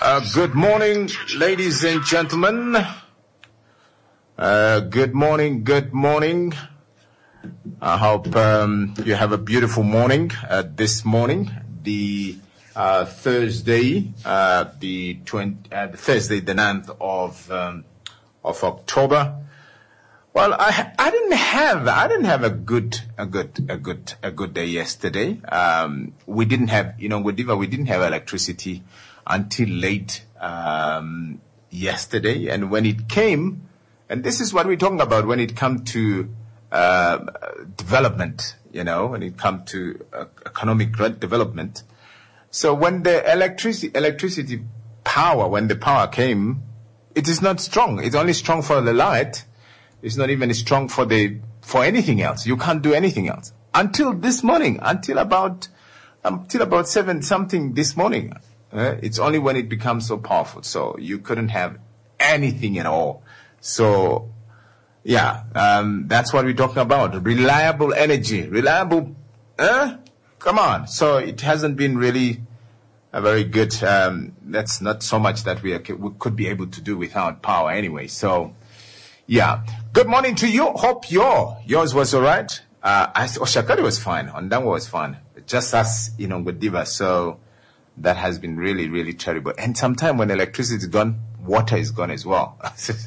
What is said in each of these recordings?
Good morning, ladies and gentlemen. Good morning. I hope you have a beautiful morning this morning, the Thursday, the 9th of October. Well, I didn't have a good day yesterday. We didn't have, we didn't have electricity until late yesterday, and when it came, and this is what we're talking about when it comes to development, when it comes to economic development. So when the electricity power, when the power came, it is not strong. It's only strong for the light. It's not even strong for anything else. You can't do anything else until this morning, until about 7 something this morning. It's only when it becomes so powerful. So you couldn't have anything at all. So, that's what we're talking about. Reliable energy. Come on. So it hasn't been really a very good, that's not so much that we could be able to do without power anyway. So, good morning to you. Hope yours was all right. Shakari was fine. Ondangwa was fine. Just us, Ngodiva. So, that has been really, really terrible. And sometimes when electricity is gone, water is gone as well.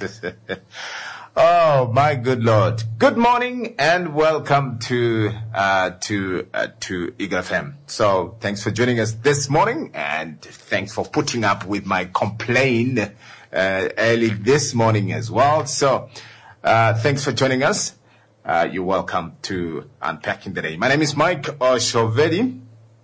Oh, my good Lord. Good morning and welcome to Eagle FM. So thanks for joining us this morning, and thanks for putting up with my complaint early this morning as well. So thanks for joining us. You're welcome to Unpacking the Day. My name is Mike Oshovedi.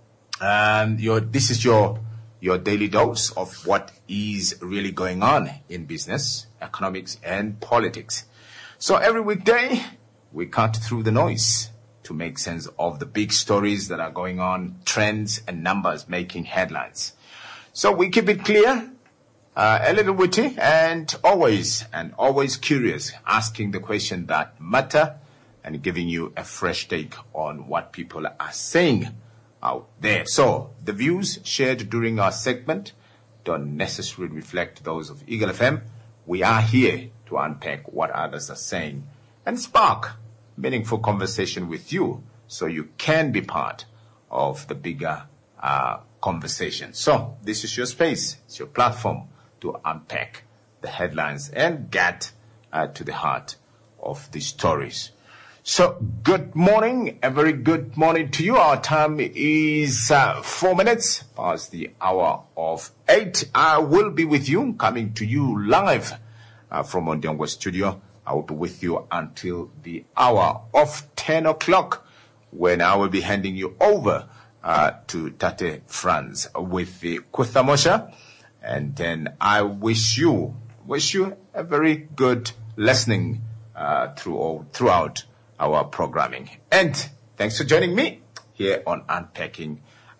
And this is your daily dose of what is really going on in business, economics, and politics. So every weekday, we cut through the noise to make sense of the big stories that are going on, trends and numbers making headlines. So we keep it clear, a little witty, and always curious, asking the question that matter and giving you a fresh take on what people are saying out there. So the views shared during our segment don't necessarily reflect those of Eagle FM. We are here to unpack what others are saying and spark meaningful conversation with you so you can be part of the bigger conversation. So this is your space. It's your platform to unpack the headlines and get to the heart of the stories. So, good morning, a very good morning to you. Our time is 4 minutes past the hour of 8. I will be with you, coming to you live from Ondiangwa Studio. I will be with you until the hour of 10 o'clock, when I will be handing you over to Tate Franz with the Kuthamosha. And then I wish you a very good listening throughout our programming. And thanks for joining me here on Unpacking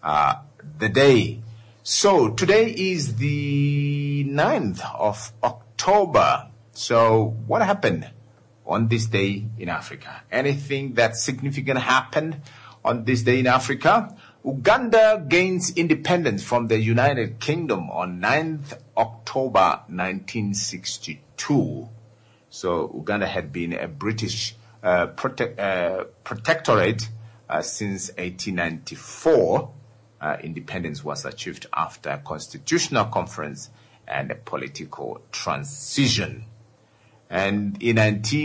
the Day. So today is the 9th of October. So what happened on this day in Africa? Anything that significant happened on this day in Africa? Uganda gains independence from the United Kingdom on 9th October 1962. So Uganda had been a British protectorate since 1894. Independence was achieved after a constitutional conference and a political transition. And in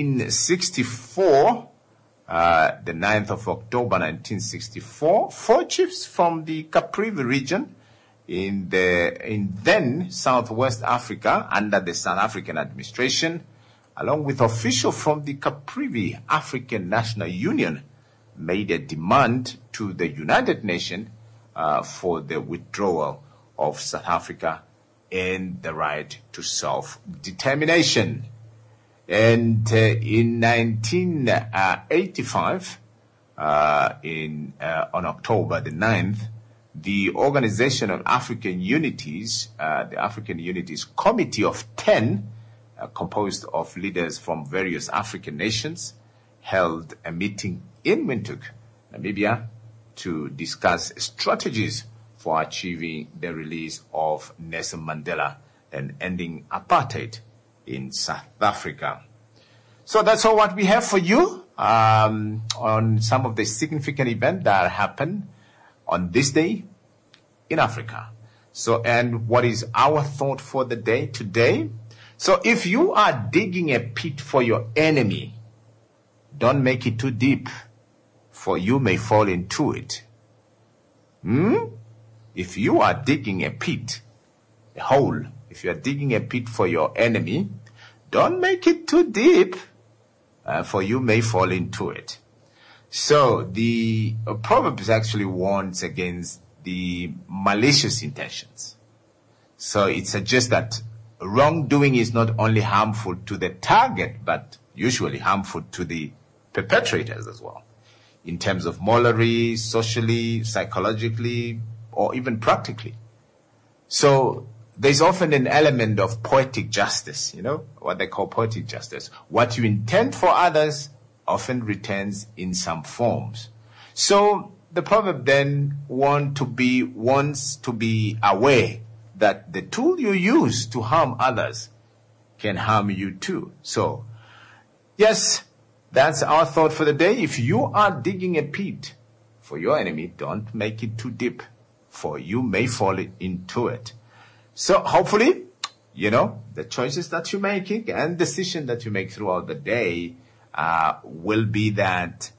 1964, the 9th of October 1964, 4 chiefs from the Caprivi region in then Southwest Africa under the South African administration, along with officials from the Caprivi African National Union, made a demand to the United Nations for the withdrawal of South Africa and the right to self-determination. And in 1985, on October the 9th, the Organization of African Unities, the African Unities Committee of 10, composed of leaders from various African nations, held a meeting in Windhoek, Namibia, to discuss strategies for achieving the release of Nelson Mandela and ending apartheid in South Africa. So that's all what we have for you on some of the significant events that happened on this day in Africa. So, and what is our thought for the day today? So if you are digging a pit for your enemy, don't make it too deep, for you may fall into it. If you are digging a pit, a hole, if you are digging a pit for your enemy, don't make it too deep, for you may fall into it. So the Proverbs actually warns against the malicious intentions. So it suggests that wrongdoing is not only harmful to the target, but usually harmful to the perpetrators as well, in terms of morally, socially, psychologically, or even practically. So there's often an element of poetic justice, what they call poetic justice. What you intend for others often returns in some forms. So the proverb then wants to be aware that the tool you use to harm others can harm you too. So, yes, that's our thought for the day. If you are digging a pit for your enemy, don't make it too deep, for you may fall into it. So hopefully, the choices that you're making and decision that you make throughout the day will be that,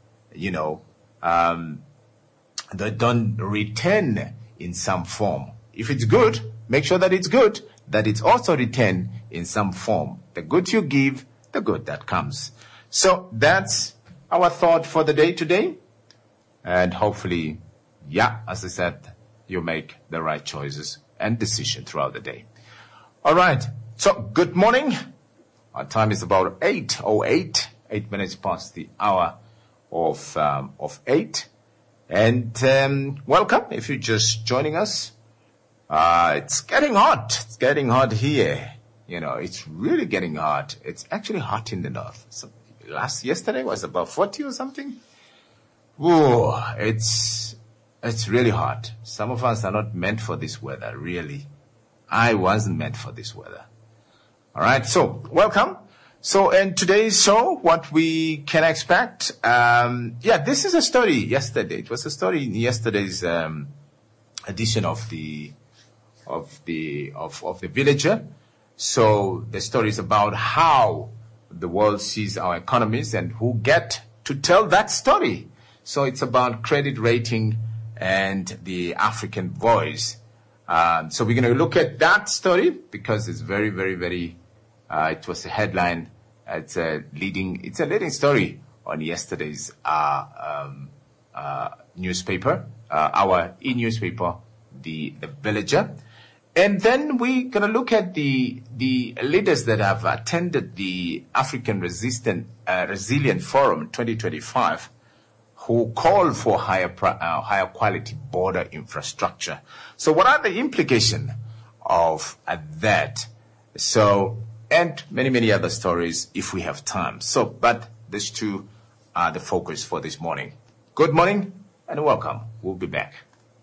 that don't return in some form. If it's good, make sure that it's good, that it's also returned in some form. The good you give, the good that comes. So that's our thought for the day today. And hopefully, as I said, you make the right choices and decision throughout the day. All right. So good morning. Our time is about 8:08, 8 minutes past the hour of 8. And welcome if you're just joining us. It's getting hot. It's getting hot here. It's really getting hot. It's actually hot in the north. So yesterday was about 40 or something. Whoa, it's really hot. Some of us are not meant for this weather, really. I wasn't meant for this weather. All right, so welcome. So in today's show, what we can expect, this is a story yesterday. It was a story in yesterday's edition of the Villager. So the story is about how the world sees our economies and who get to tell that story. So it's about credit rating and the African voice. So we're going to look at that story because it's very, very, very, it was a headline. It's a leading story on yesterday's, newspaper, our e-newspaper, the Villager. And then we're going to look at the leaders that have attended the African Resilient Forum 2025, who call for higher quality border infrastructure. So what are the implications of that? So, and many, many other stories if we have time. So, but these two are the focus for this morning. Good morning and welcome. We'll be back.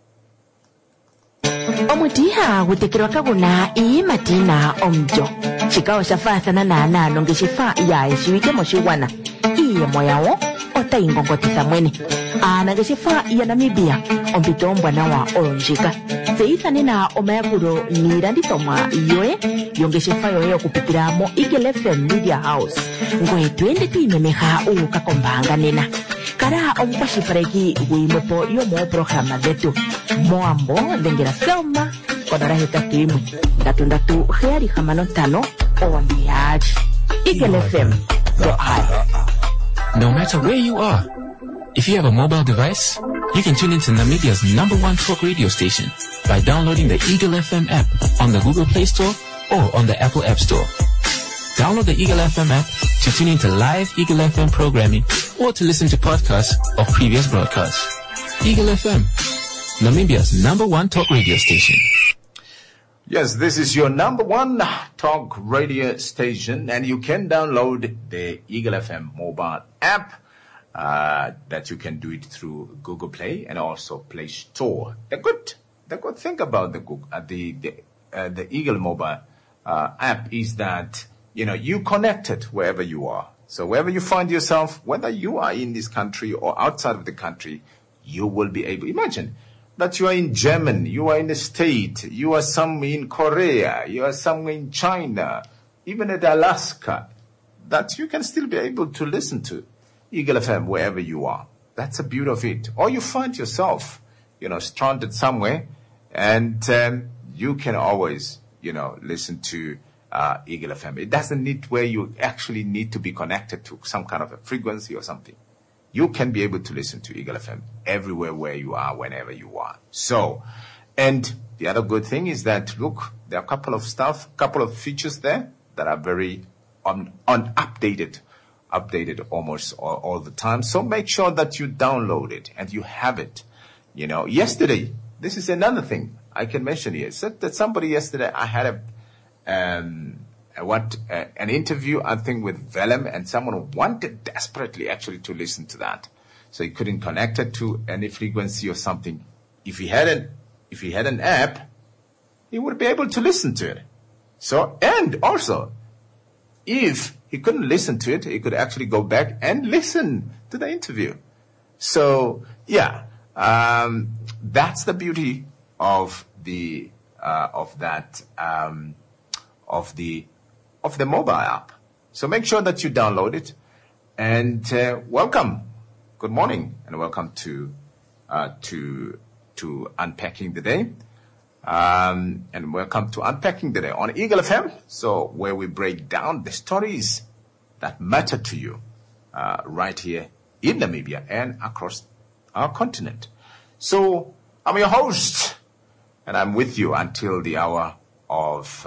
Omutiha gutekirwa kaguna ii matina omjo. Chikao shafasana na nongeshifa ya shiwike moshiwana. Iye moyawo ota ingongotisa mwene. Nageshifa ya Namibia ompitombwa nawa olonjika. Seithane na omayakuro niranditomwa yoe yongeshifa yoye kupitira mo Eagle FM Media House. Ngoe twende tuimemeha ukakombanga nena. Kara ompashipareki guimopo yomo programa detu. Moambo lengera selma kodara heka timu. Ndatu heari hamanotano owandiaji. Eagle FM. So No matter where you are, if you have a mobile device, you can tune into Namibia's #1 talk radio station by downloading the Eagle FM app on the Google Play Store or on the Apple App Store. Download the Eagle FM app to tune into live Eagle FM programming or to listen to podcasts of previous broadcasts. Eagle FM, Namibia's #1 talk radio station. Yes, this is your #1 talk radio station, and you can download the Eagle FM mobile app. That you can do it through Google Play and also Play Store. The good the good thing about the Eagle Mobile app is that, you connected wherever you are. So wherever you find yourself, whether you are in this country or outside of the country, you will be able. Imagine that you are in Germany, you are in the States, you are somewhere in Korea, you are somewhere in China, even at Alaska, that you can still be able to listen to Eagle FM wherever you are. That's the beauty of it. Or you find yourself, stranded somewhere, and you can always, listen to Eagle FM. It doesn't need where you actually need to be connected to some kind of a frequency or something. You can be able to listen to Eagle FM everywhere where you are, whenever you are. So, and the other good thing is that, look, there are a couple of features there that are very updated almost all the time. So make sure that you download it and you have it. Yesterday, this is another thing I can mention here. Said that somebody yesterday, I had an interview, I think, with Velem, and someone wanted desperately actually to listen to that. So he couldn't connect it to any frequency or something. If he had an app, he would be able to listen to it. So, and also, if he couldn't listen to it, he could actually go back and listen to the interview. So, yeah, that's the beauty of the mobile app. So make sure that you download it. And welcome, good morning, and welcome to Unpacking the Day. And welcome to Unpacking the Day on Eagle FM. So where we break down the stories that matter to you right here in Namibia and across our continent. So I'm your host, and I'm with you until the hour of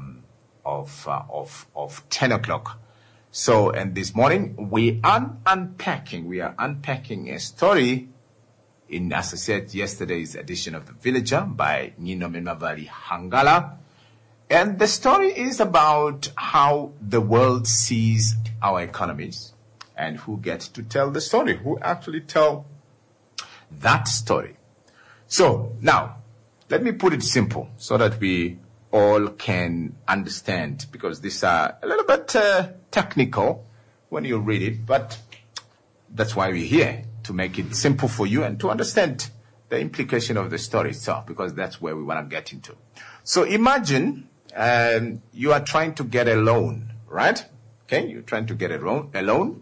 10 o'clock. So, and this morning we are unpacking a story in, as I said, yesterday's edition of The Villager by Nino Mimavali Hangala. And the story is about how the world sees our economies and who gets to tell the story, who actually tell that story. So now, let me put it simple so that we all can understand, because these are a little bit technical when you read it, but that's why we're here, to make it simple for you and to understand the implication of the story itself, because that's where we want to get into. So imagine you are trying to get a loan, right? Okay, you're trying to get a loan.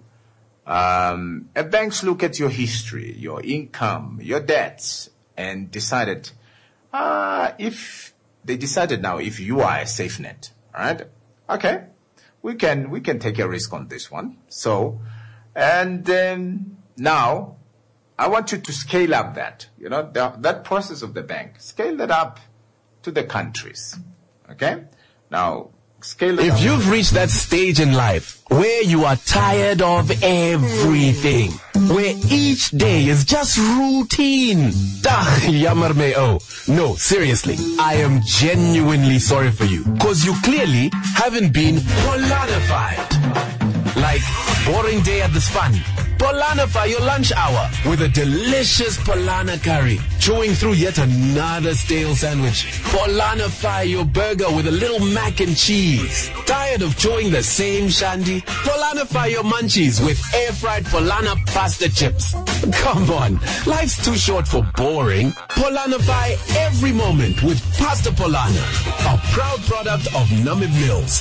Banks look at your history, your income, your debts, and decided if you are a safe net, all right? Okay, we can take a risk on this one. So, and then now I want you to scale up that, that process of the bank, scale that up to the countries. Okay, now scale it up. If you've reached that stage in life where you are tired of everything, where each day is just routine, jammer me oh. No, seriously, I am genuinely sorry for you, cause you clearly haven't been Polanified. Like boring day at the span, Polanify your lunch hour with a delicious Polana curry, chewing through yet another stale sandwich. Polanify your burger with a little mac and cheese. Tired of chewing the same shandy? Polanify your munchies with air-fried Polana pasta chips. Come on, life's too short for boring. Polanify every moment with Pasta Polana, a proud product of Namib Mills.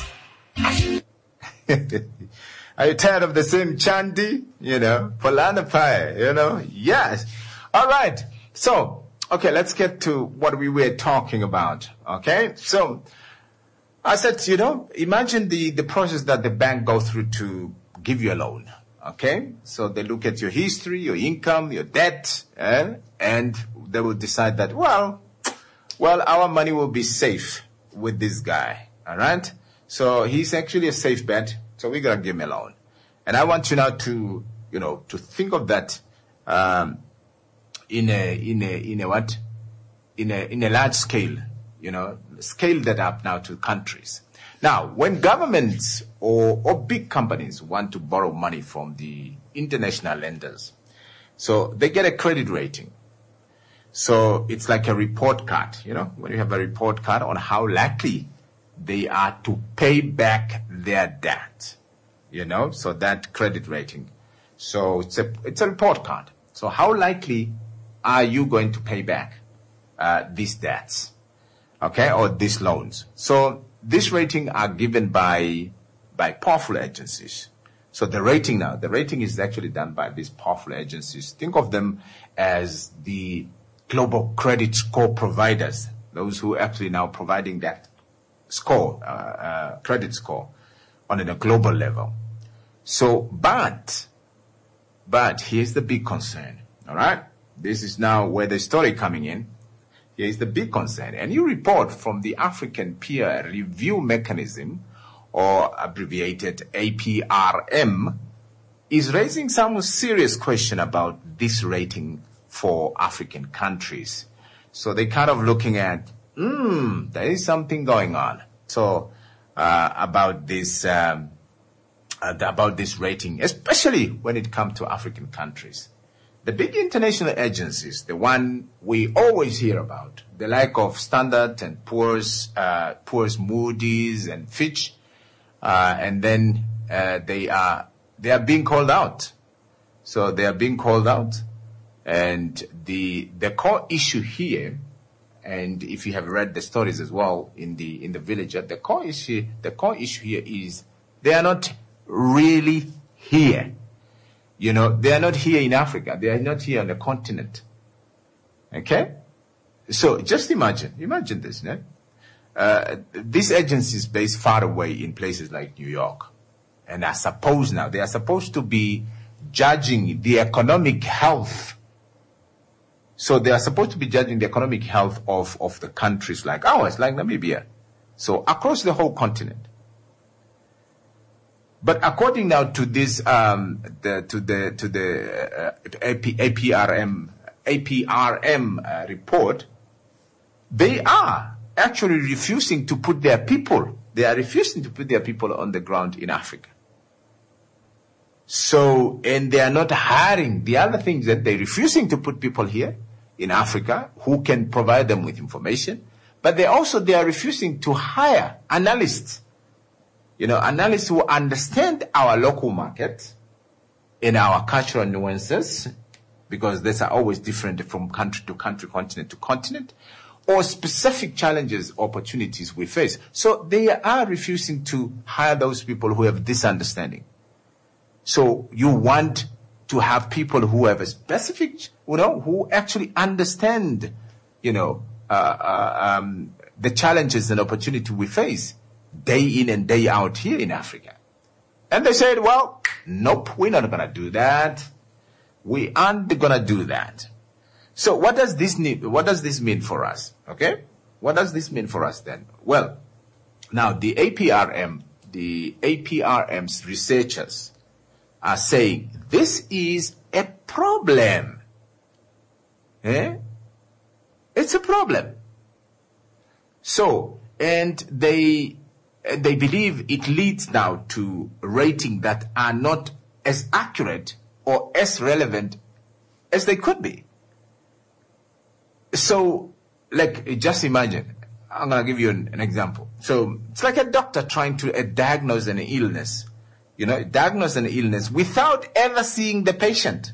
Are you tired of the same chandy? Polanify, Yes. All right. So, okay, let's get to what we were talking about. Okay. So, I said, imagine the process that the bank goes through to give you a loan. Okay. So they look at your history, your income, your debt, and they will decide that, well, our money will be safe with this guy. All right. So he's actually a safe bet. So we're going to give him a loan. And I want you now to, to think of that, in a large scale, scale that up now to countries. Now, when governments or big companies want to borrow money from the international lenders, so they get a credit rating. So it's like a report card, when you have a report card on how likely they are to pay back their debt, so that credit rating. So it's a report card. So how likely are you going to pay back these debts, okay, or these loans? So these ratings are given by powerful agencies. So the rating is actually done by these powerful agencies. Think of them as the global credit score providers, those who actually now providing that score, credit score on a global level. So, but here's the big concern, all right? This is now where the story coming in. Here's the big concern. A new report from the African Peer Review Mechanism, or abbreviated APRM, is raising some serious question about this rating for African countries. So they're kind of looking at, there is something going on. So, about this rating, especially when it comes to African countries. The big international agencies, the one we always hear about, the like of Standard and Poor's, Moody's and Fitch, and then they are being called out. So they are being called out, and the core issue here, and if you have read the stories as well in the Villager, the core issue here is they are not really here. They are not here in Africa. They are not here on the continent. Okay? So just imagine this, no? These agencies based far away in places like New York. And they are supposed to be judging the economic health. So they are supposed to be judging the economic health of the countries like ours, like Namibia. So across the whole continent. But according now to this, APRM report, they are actually refusing to put their people. They are refusing to put their people on the ground in Africa. So, and they are not hiring. The other thing is that they're refusing to put people here in Africa who can provide them with information. But they are refusing to hire analysts. Analysts who understand our local market and our cultural nuances, because these are always different from country to country, continent to continent, or specific challenges, opportunities we face. So they are refusing to hire those people who have this understanding. So you want to have people who have a specific, who actually understand, the challenges and opportunity we face day in and day out here in Africa. And they said, well, nope, we're not going to do that. We aren't going to do that. So what does this mean for us? Okay? What does this mean for us then? Well, now the APRM's researchers are saying this is a problem. It's a problem. So, and they believe it leads now to ratings that are not as accurate or as relevant as they could be. So, just imagine, I'm going to give you an example. So, it's like a doctor trying to diagnose an illness, without ever seeing the patient.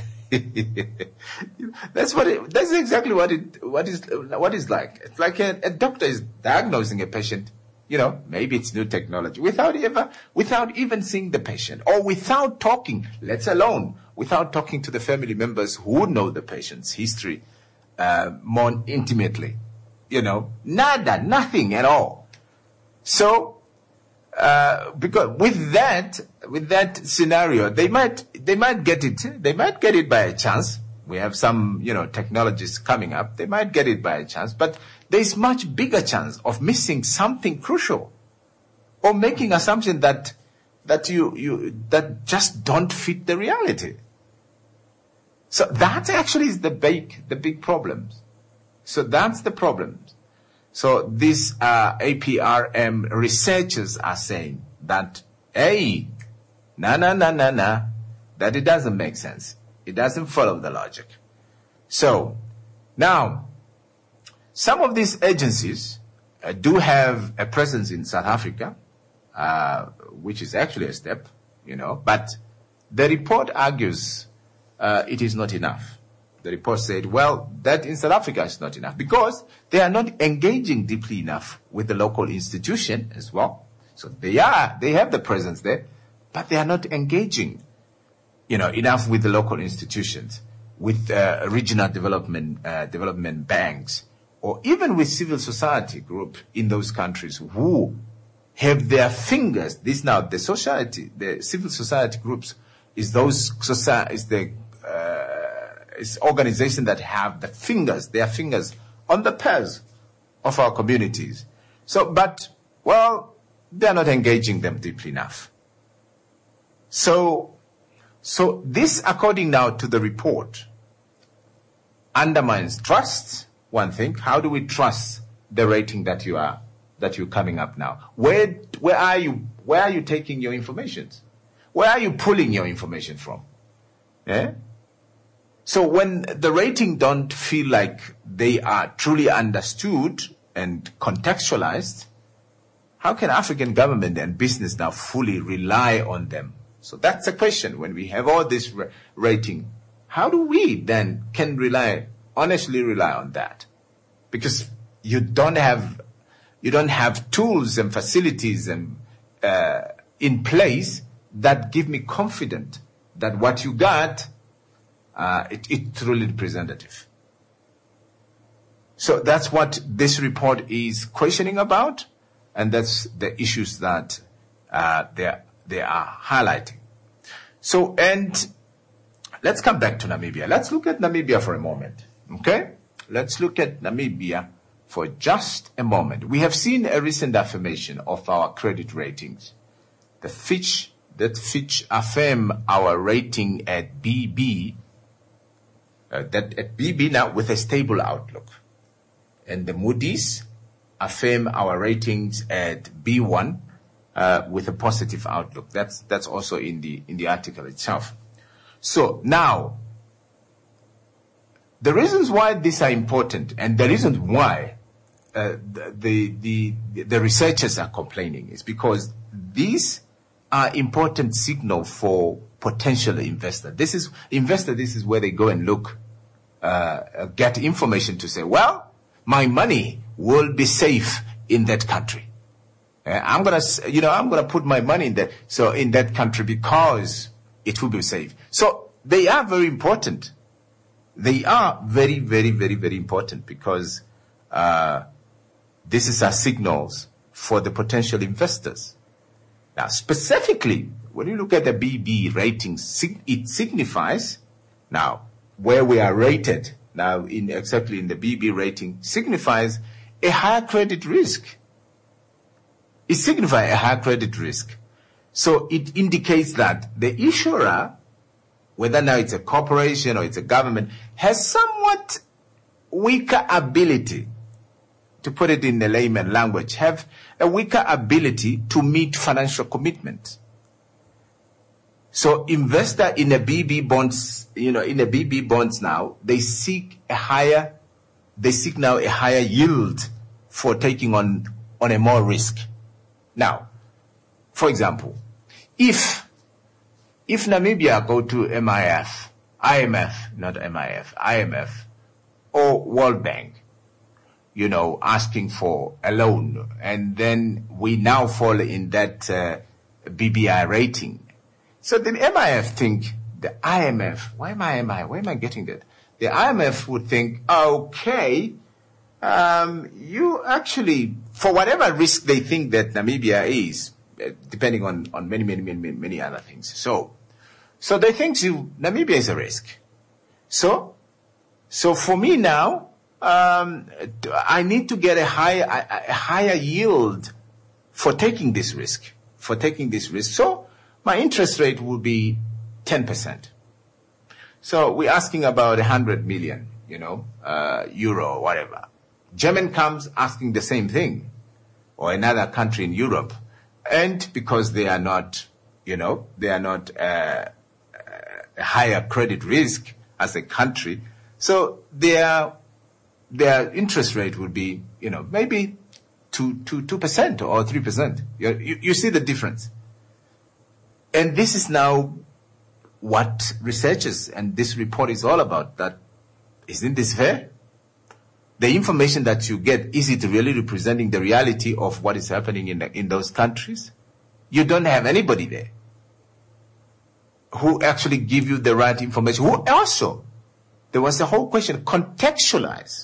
That's exactly what is like. It's like a doctor is diagnosing a patient, maybe it's new technology, without even seeing the patient, or without talking, without talking to the family members who know the patient's history more intimately. Nothing at all. So, because with that scenario, they might get it by a chance. We have some, technologies coming up. They might get it by a chance, but there's much bigger chance of missing something crucial, or making assumptions that just don't fit the reality. So that actually is the big problems. So that's the problem. So these APRM researchers are saying that, that it doesn't make sense. It doesn't follow the logic. So Now, some of these agencies do have a presence in South Africa, which is actually a step, but the report argues it is not enough. The report said, well, that in South Africa is not enough because they are not engaging deeply enough with the local institution as well. So they have the presence there, but they are not engaging, enough with the local institutions, with regional development banks, or even with civil society group in those countries who have their fingers. The civil society groups is is organizations that have their fingers on the pulse of our communities. So, they're not engaging them deeply enough. So this, according now to the report, undermines trust. One thing, how do we trust the rating that you're coming up now? Where are you taking your information? Where are you pulling your information from? Yeah? So when the rating don't feel like they are truly understood and contextualized, how can African government and business now fully rely on them? So that's the question. When we have all this rating, how do we then honestly rely on that? Because you don't have tools and facilities and in place that give me confidence that what you got it's truly representative. So that's what this report is questioning about, and that's the issues that they are highlighting. So, and let's come back to Namibia. Let's look at Namibia for a moment. Okay? Let's look at Namibia for just a moment. We have seen a recent affirmation of our credit ratings. Fitch affirm our rating at BB, now with a stable outlook. And the Moody's affirm our ratings at B1 with a positive outlook. That's also in the article itself. So now, the reasons why these are important and the reasons why the researchers are complaining is because these are important signal for potential investor. This is where they go and look, get information to say, well, my money will be safe in that country. I'm gonna put my money in that country because it will be safe. So they are very important. They are very, very, very, very important because this is our signals for the potential investors. Now, specifically, when you look at the BB ratings, it signifies now where we are rated now exactly in the BB rating signifies a higher credit risk. It signifies a higher credit risk. So it indicates that the issuer, whether now it's a corporation or it's a government, has somewhat weaker ability, to put it in the layman language, have a weaker ability to meet financial commitment. So investor in a BB bonds, now, they seek now a higher yield for taking on a more risk. Now, for example, if Namibia go to IMF, or World Bank, asking for a loan, and then we now fall in that BBI rating. So the MIF think, the IMF, why am I getting that? The IMF would think, okay, you actually, for whatever risk they think that Namibia is, depending on many other things. So they think Namibia is a risk. So for me now, I need to get a higher yield for taking this risk. So my interest rate will be 10%. So we're asking about 100 million, euro or whatever. German comes asking the same thing, or another country in Europe, and because they are not a higher credit risk as a country, so their their interest rate would be, maybe 2% or 3%. You see the difference. And this is now what researchers and this report is all about. That isn't this fair? The information that you get, is it really representing the reality of what is happening in those countries? You don't have anybody there who actually give you the right information. Who also, there was the whole question, contextualize.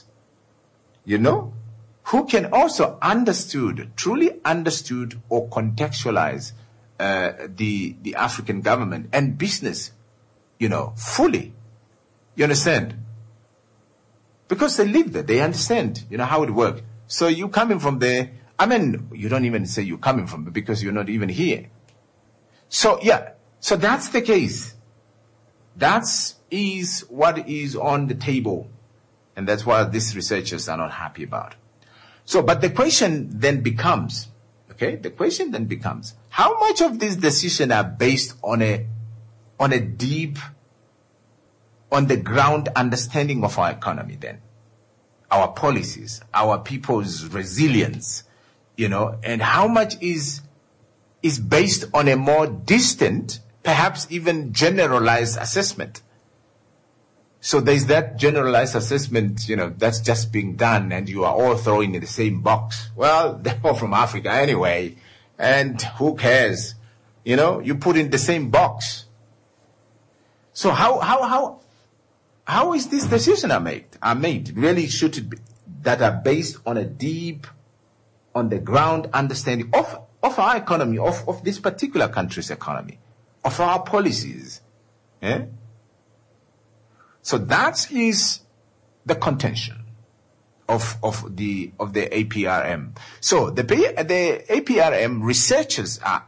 Who can also truly understood or contextualize the African government and business, fully. You understand? Because they live there, they understand, how it works. So you coming from there, you don't even say you're coming from there because you're not even here. So so that's the case. That is what is on the table. And that's what these researchers are not happy about. So, but the question then becomes, how much of these decisions are based on a deep, on the ground understanding of our economy then? Our policies, our people's resilience, and how much is based on a more distant, perhaps even generalized assessment. So there's that generalized assessment, that's just being done and you are all thrown in the same box. Well, they're all from Africa anyway, and who cares? You put in the same box. So how is this decision are made? Really should it be that are based on a deep, on the ground understanding of our economy, of this particular country's economy, of our policies. So that is the contention of the APRM. So the APRM researchers are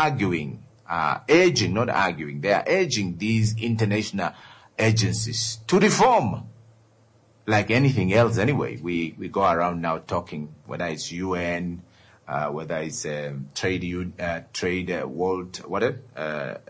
urging these international agencies to reform, like anything else anyway. We go around now talking, whether it's UN, whether it's world, whatever.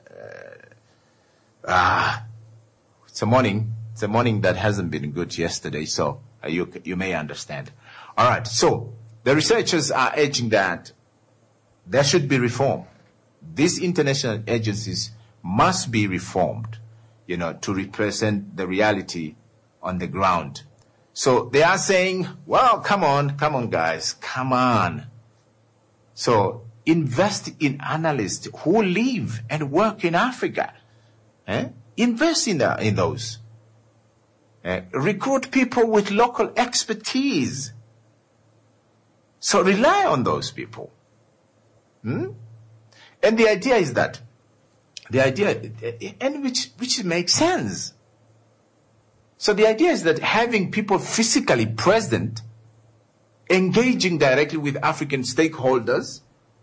It's a morning that hasn't been good yesterday, so you may understand. All right, so the researchers are urging that there should be reform. These international agencies must be reformed, to represent the reality on the ground. So they are saying, well, come on, guys, come on. So invest in analysts who live and work in Africa. Invest in those. Recruit people with local expertise. So rely on those people. And the idea is that, and which makes sense. So the idea is that having people physically present, engaging directly with African stakeholders.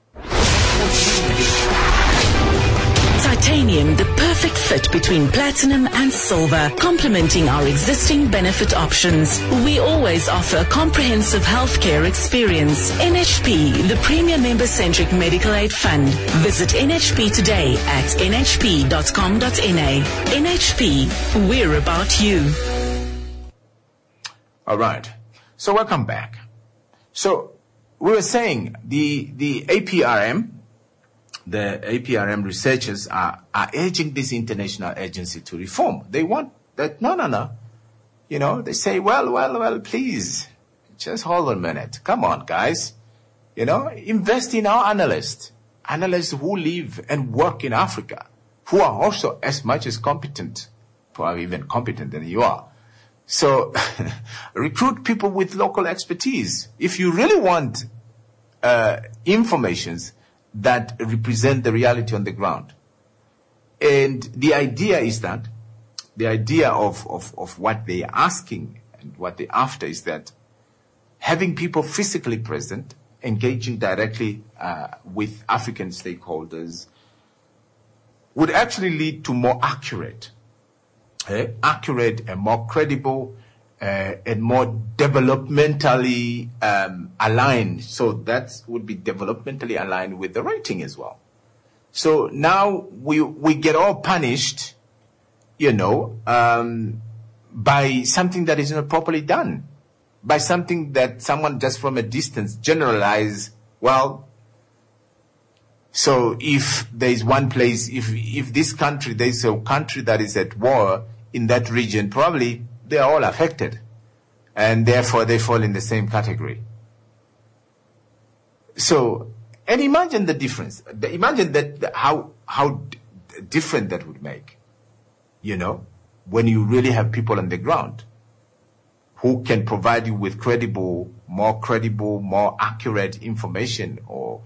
Titanium, the perfect fit between platinum and silver, complementing our existing benefit options. We always offer comprehensive healthcare experience. NHP, the premier member-centric medical aid fund. Visit NHP today at nhp.com.na. NHP, we're about you. All right. So welcome back. So we were saying the APRM, the APRM researchers are urging this international agency to reform. They want that, no. They say, well, please, just hold on a minute. Come on, guys. Invest in our analysts who live and work in Africa, who are also as much as competent, probably even competent than you are. So recruit people with local expertise. If you really want informations that represent the reality on the ground. And the idea is that, the idea of what they are asking and what they're after is that having people physically present, engaging directly with African stakeholders would actually lead to more accurate and more credible and more developmentally aligned. So that would be developmentally aligned with the rating as well. So now we get all punished, by something that is not properly done. by something that someone just from a distance generalize, well, so if there's one place, if this country, there's a country that is at war in that region, probably they are all affected. And therefore they fall in the same category. So, and imagine the difference. Imagine that how different that would make, when you really have people on the ground who can provide you with more accurate information, or,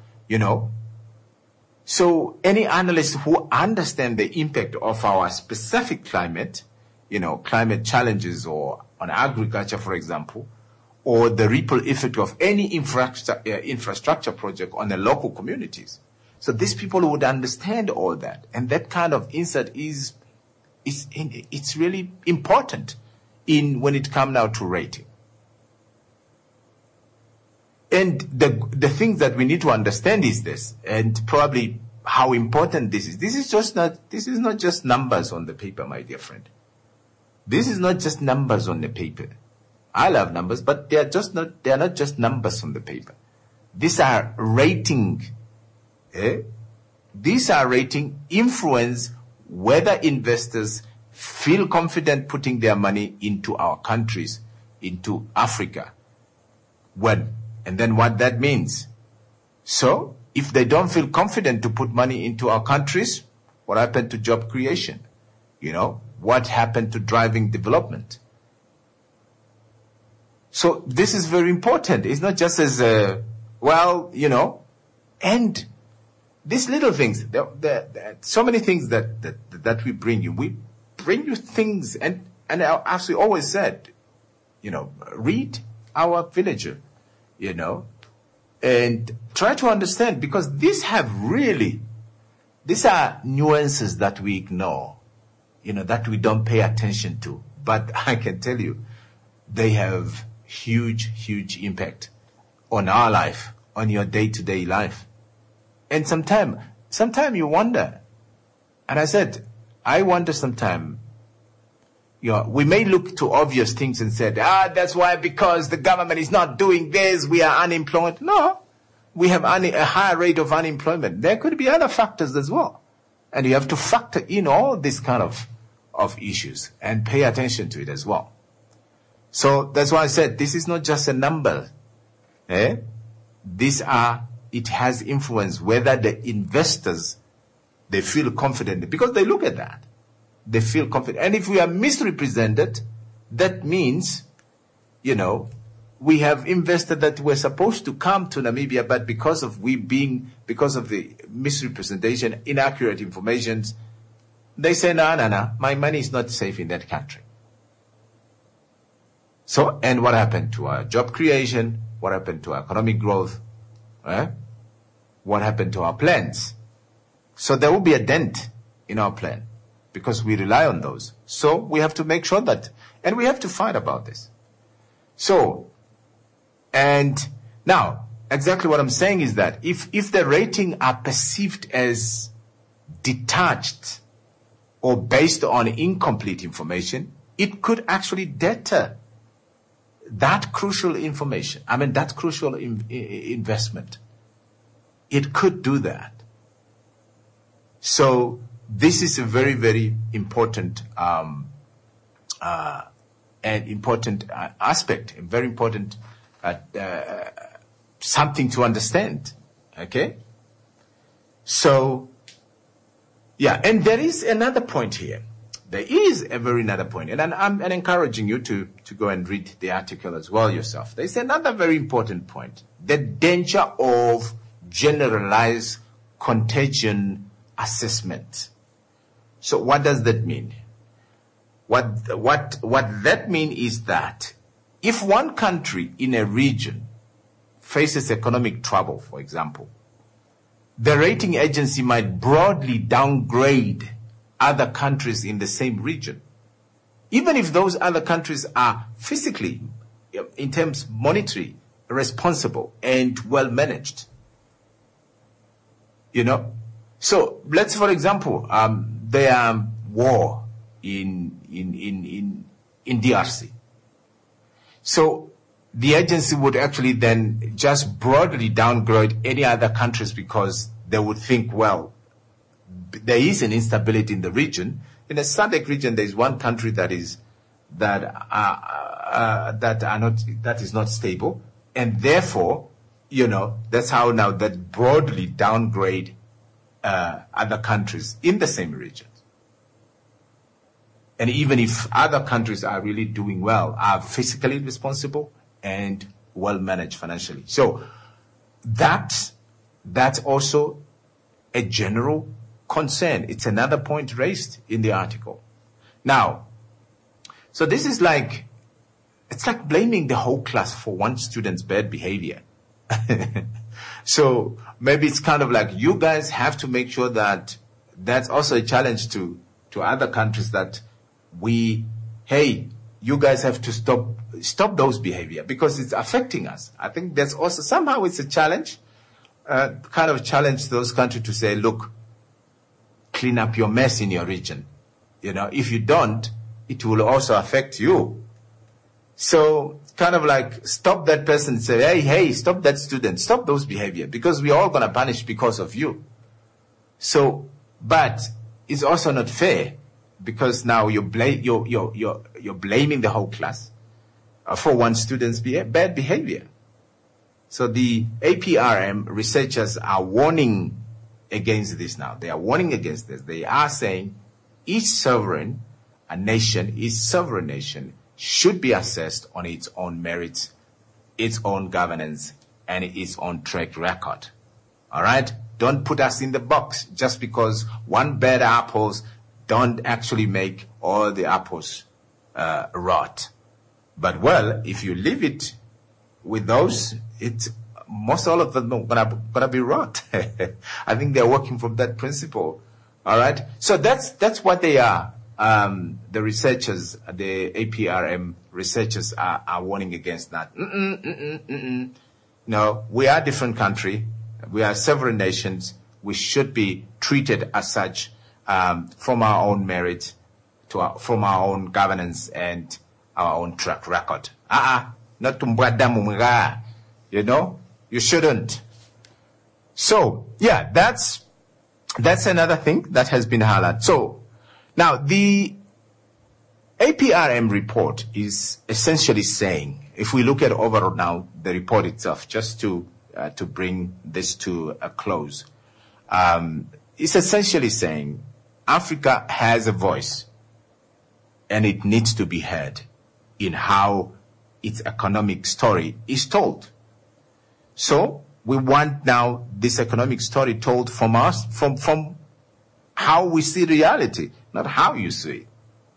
So any analyst who understand the impact of our specific climate, climate challenges, or on agriculture, for example, or the ripple effect of any infrastructure project on the local communities. So these people would understand all that. And that kind of insight it's really important when it comes now to rating. And the things that we need to understand is this, and probably how important this is. This is not just numbers on the paper, my dear friend. This is not just numbers on the paper. I love numbers, but they are not just numbers on the paper. These are rating. These are rating influence whether investors feel confident putting their money into our countries, into Africa. And then what that means. So, if they don't feel confident to put money into our countries, what happened to job creation? What happened to driving development? So this is very important. It's not just as, and these little things, there are so many things that we bring you. We bring you things, and as we always said, read our Villager, and try to understand, because these are nuances that we ignore, that we don't pay attention to. But I can tell you, they have huge, huge impact on our life, on your day-to-day life. And sometime you wonder, and I wonder sometime, we may look to obvious things and say, that's why, because the government is not doing this, we are unemployed. No, we have a higher rate of unemployment. There could be other factors as well. And you have to factor in all these kind of issues and pay attention to it as well. So that's why I said this is not just a number. It has influence whether the investors, they feel confident, because they look at that. They feel confident. And if we are misrepresented, that means, we have investors that were supposed to come to Namibia, but because of the misrepresentation, inaccurate information, they say, no, my money is not safe in that country. So, and what happened to our job creation? What happened to our economic growth? What happened to our plans? So there will be a dent in our plan, because we rely on those. So we have to make sure that, and we have to fight about this. So, and now, exactly what I'm saying is that if the rating are perceived as detached or based on incomplete information, it could actually deter that crucial information. That crucial investment. It could do that. So this is a very, very important aspect, a very important something to understand. Okay? So, yeah, and there is another point here. There is another point, and I'm encouraging you to go and read the article as well yourself. There's another very important point: the danger of generalized contagion assessment. So what does that mean? What that means is that if one country in a region faces economic trouble, for example, the rating agency might broadly downgrade other countries in the same region, even if those other countries are physically, in terms monetary, responsible and well managed. So let's, for example, there are war in DRC. So the agency would actually then just broadly downgrade any other countries because they would think, well, there is an instability in the region. In the SADC region, there is one country that is not stable, and therefore, that's how now that broadly downgrade other countries in the same region. And even if other countries are really doing well, are fiscally responsible and well managed financially. So that's also a general concern. It's another point raised in the article. Now, so this is it's like blaming the whole class for one student's bad behavior. So maybe it's kind of like you guys have to make sure that that's also a challenge to other countries that you guys have to stop those behavior because it's affecting us. I think that's also somehow it's a challenge, kind of challenge those countries to say, look, clean up your mess in your region. If you don't, it will also affect you. So kind of like stop that person, say, hey, stop that student, stop those behavior because we're all going to punish because of you. So, but it's also not fair because now you're blaming the whole class for one student's bad behavior. So the APRM researchers are warning against this now. They are warning against this. They are saying each sovereign nation should be assessed on its own merits, its own governance, and its own track record. All right? Don't put us in the box just because one bad apples don't actually make all the apples rot. But well, if you leave it with those, most all of them are gonna be rot. I think they're working from that principle. All right. So that's what they are. The researchers, the APRM researchers are warning against that. No, we are a different country. We are sovereign nations. We should be treated as such, from our own merit from our own governance and our own track record. Not to you shouldn't. So, yeah, that's another thing that has been highlighted. So, now the APRM report is essentially saying, if we look at overall now, the report itself, just to bring this to a close, it's essentially saying Africa has a voice and it needs to be heard in how its economic story is told. So we want now this economic story told from us, from how we see reality, not how you see it.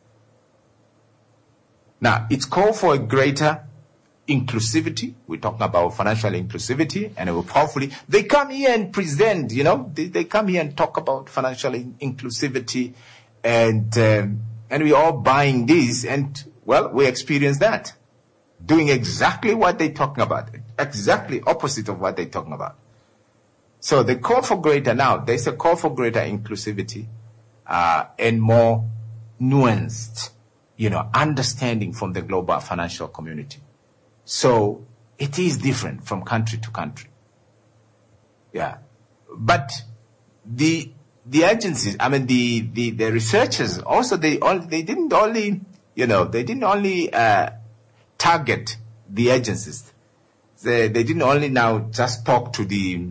Now, it's called for a greater inclusivity. We're talking about financial inclusivity, and it will hopefully, they come here and present, they come here and talk about financial inclusivity, and we're all buying this, and well, we experience that. Doing exactly what they're talking about, exactly opposite of what they're talking about. So the call for greater now, there's a call for greater inclusivity, and more nuanced, understanding from the global financial community. So it is different from country to country. Yeah. But the agencies, the researchers also, they didn't only target the agencies. They didn't only now just talk to the,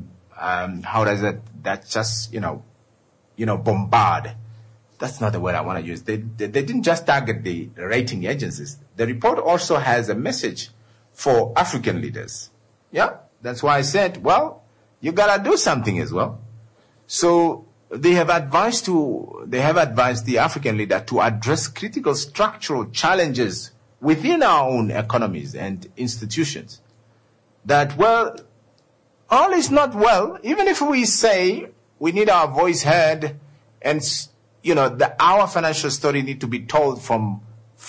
bombard. That's not the word I want to use. They didn't just target the rating agencies. The report also has a message for African leaders. Yeah, that's why I said, well, you gotta do something as well. So they have advised the African leader to address critical structural challenges within our own economies and institutions. That, well, all is not well, even if we say we need our voice heard and, our financial story need to be told from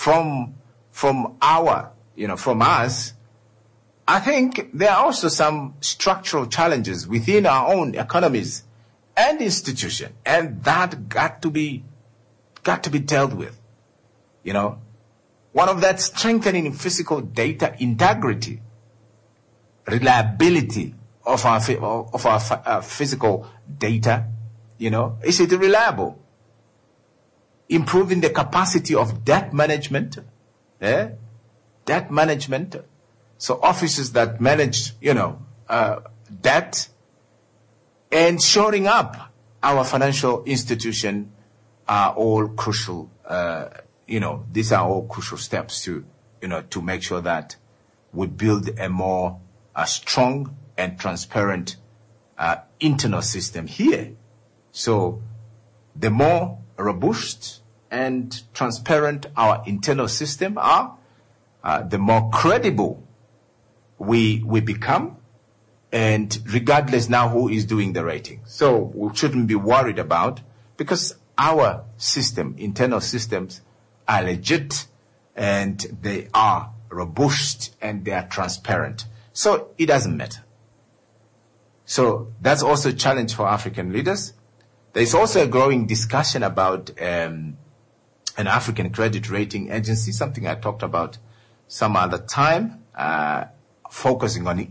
us. I think there are also some structural challenges within our own economies and institutions, and that got to be dealt with, One of that strengthening physical data integrity, reliability of our physical data. Is it reliable? Improving the capacity of debt management. Debt management. So offices that manage, debt, and shoring up our financial institution are all crucial. These are all crucial steps to make sure that we build a strong and transparent internal system here. So the more robust and transparent our internal system are, the more credible we become, and regardless now who is doing the rating. So we shouldn't be worried about, because our system, internal systems, are legit and they are robust and they are transparent. So it doesn't matter. So that's also a challenge for African leaders. There's also a growing discussion about an African credit rating agency, something I talked about some other time, focusing on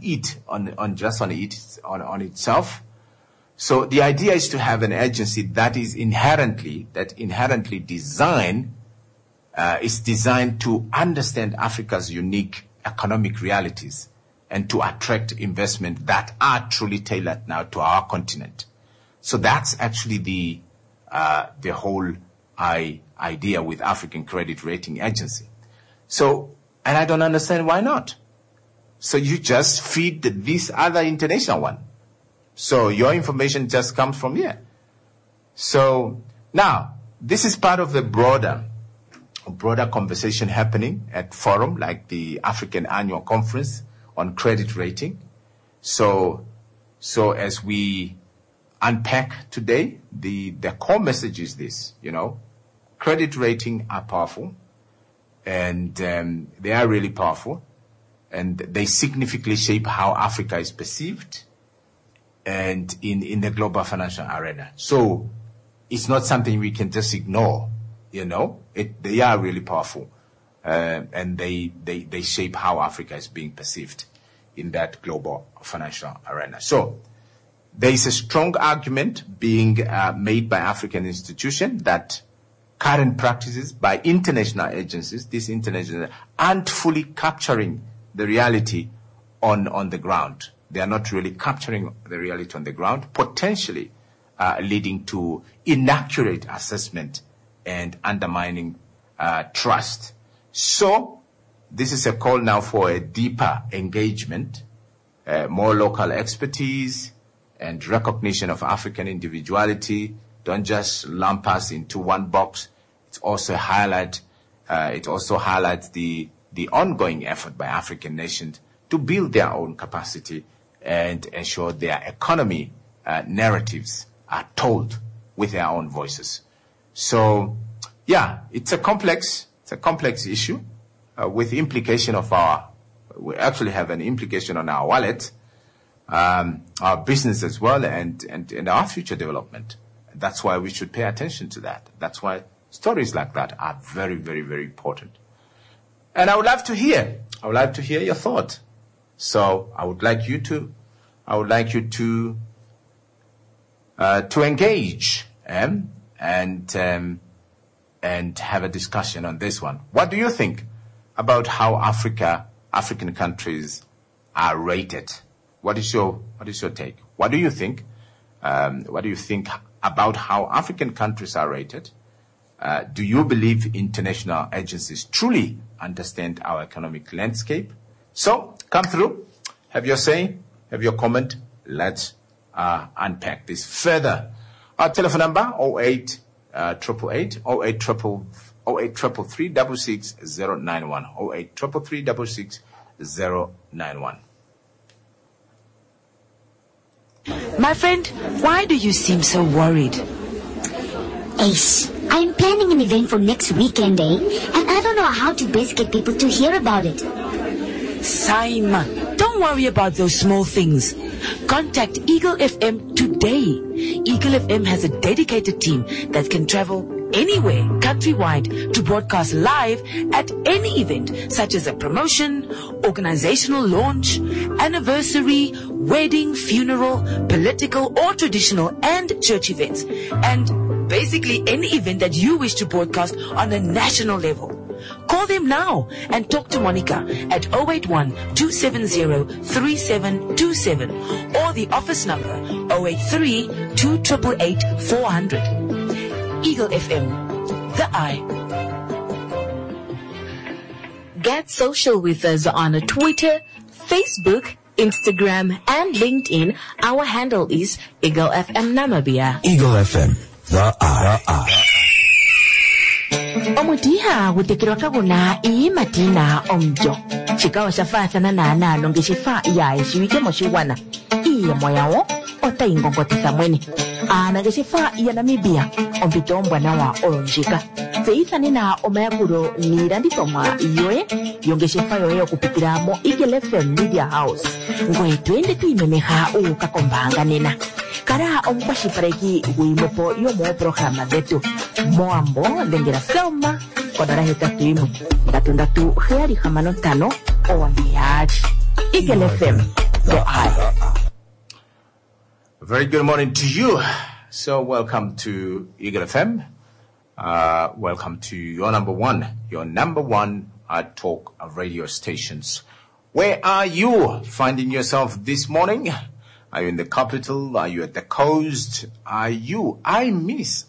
itself. So the idea is to have an agency that is inherently designed to understand Africa's unique economic realities and to attract investment that are truly tailored now to our continent. So that's actually the whole idea with African Credit Rating Agency. So, and I don't understand why not. So you just feed this other international one. So your information just comes from here. So now, this is part of the broader conversation happening at forum like the African Annual Conference on Credit Rating. So as we unpack today, the core message is this, credit rating are powerful, and they are really powerful, and they significantly shape how Africa is perceived and in the global financial arena. So it's not something we can just ignore, they are really powerful, and they shape how Africa is being perceived in that global financial arena. So there is a strong argument being made by African institutions that current practices by international agencies, these international, aren't fully capturing the reality on the ground. They are not really capturing the reality on the ground, potentially leading to inaccurate assessment and undermining trust. So this is a call now for a deeper engagement, more local expertise, and recognition of African individuality. Don't just lump us into one box. It also highlights the ongoing effort by African nations to build their own capacity and ensure their economy narratives are told with their own voices. So, yeah, it's a complex issue with implication we actually have an implication on our wallet, our business as well, and our future development. That's why we should pay attention to that. That's why stories like that are very, very, very important. And I would love to hear your thought. So I would like you to engage and have a discussion on this one. What do you think about how African countries are rated? What is your take? What do you think? What do you think about how African countries are rated? Do you believe international agencies truly understand our economic landscape? So come through, have your say, have your comment. Let's unpack this further. Our telephone number 08 888 08 333 66091 08 333 66091. My friend, why do you seem so worried? Ace, I'm planning an event for next weekend, and I don't know how to best get people to hear about it. Saima, don't worry about those small things. Contact Eagle FM today. Eagle FM has a dedicated team that can travel anywhere countrywide to broadcast live at any event such as a promotion, organizational launch, anniversary, wedding, funeral, political or traditional and church events, and basically any event that you wish to broadcast on a national level. Call them now and talk to Monica at 081-270-3727 or the office number 083-288-400. Eagle FM, the eye. Get social with us on Twitter, Facebook, Instagram, and LinkedIn. Our handle is Eagle FM Namibia. Eagle FM, the eye. Omutiha gutekirwa kaguna ii matina omjo. Chikawa shafathana na analo ngeshifa ya eshiwike moshiwana. Iye moyawo ota ingongotisa mwene. Ana ngeshifa ya Namibia ompito mbwana wa olonjika. Seithani na omayakuro nirandithomwa iyoe yongeshifa yoye okupitira mo Eagle FM Media House. Ngwe twende tuimemeha ukakombanga nena. Kara omukwashipareki wimopo yomo programa zetu. Moambo lengera Selma kodara hetatu imu. Ndatu heari hamano tano owandiyaji. Eagle FM, the eye. Very good morning to you. So welcome to Eagle FM. Welcome to your number one talk radio stations. Where are you finding yourself this morning? Are you in the capital? Are you at the coast? Are you? I miss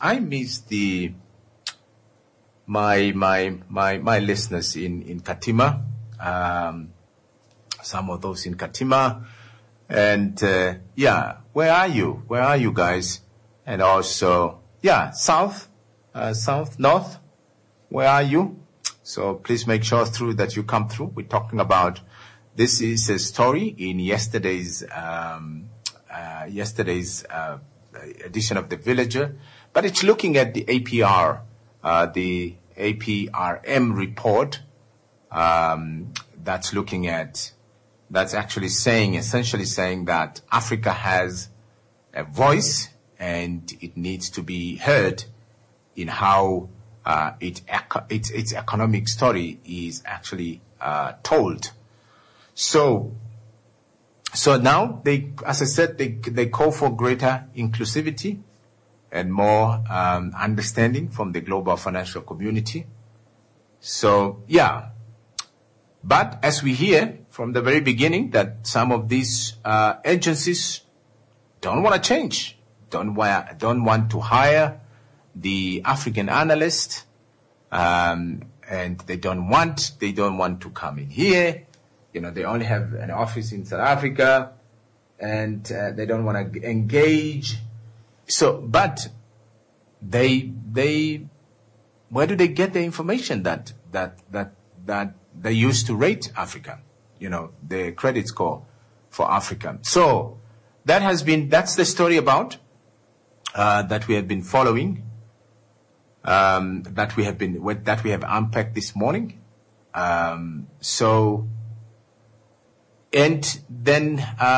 my listeners in Katima. Some of those in Katima. And, where are you? Where are you guys? And also, south, north. Where are you? So please make sure that you come through. We're talking about, this is a story in yesterday's edition of The Villager, but it's looking at the APR, the APRM report, that's essentially saying that Africa has a voice and it needs to be heard in how its economic story is actually told. So now as I said, they call for greater inclusivity and more understanding from the global financial community. So but as we hear from the very beginning that some of these agencies don't want to change, don't want to hire the African analyst, and they don't want to come in here. You know, they only have an office in South Africa, and they don't want to engage. So, but where do they get the information that they used to rate Africa? You know, the credit score for Africa. So that's the story about that we have been following, that we have unpacked this morning. And then,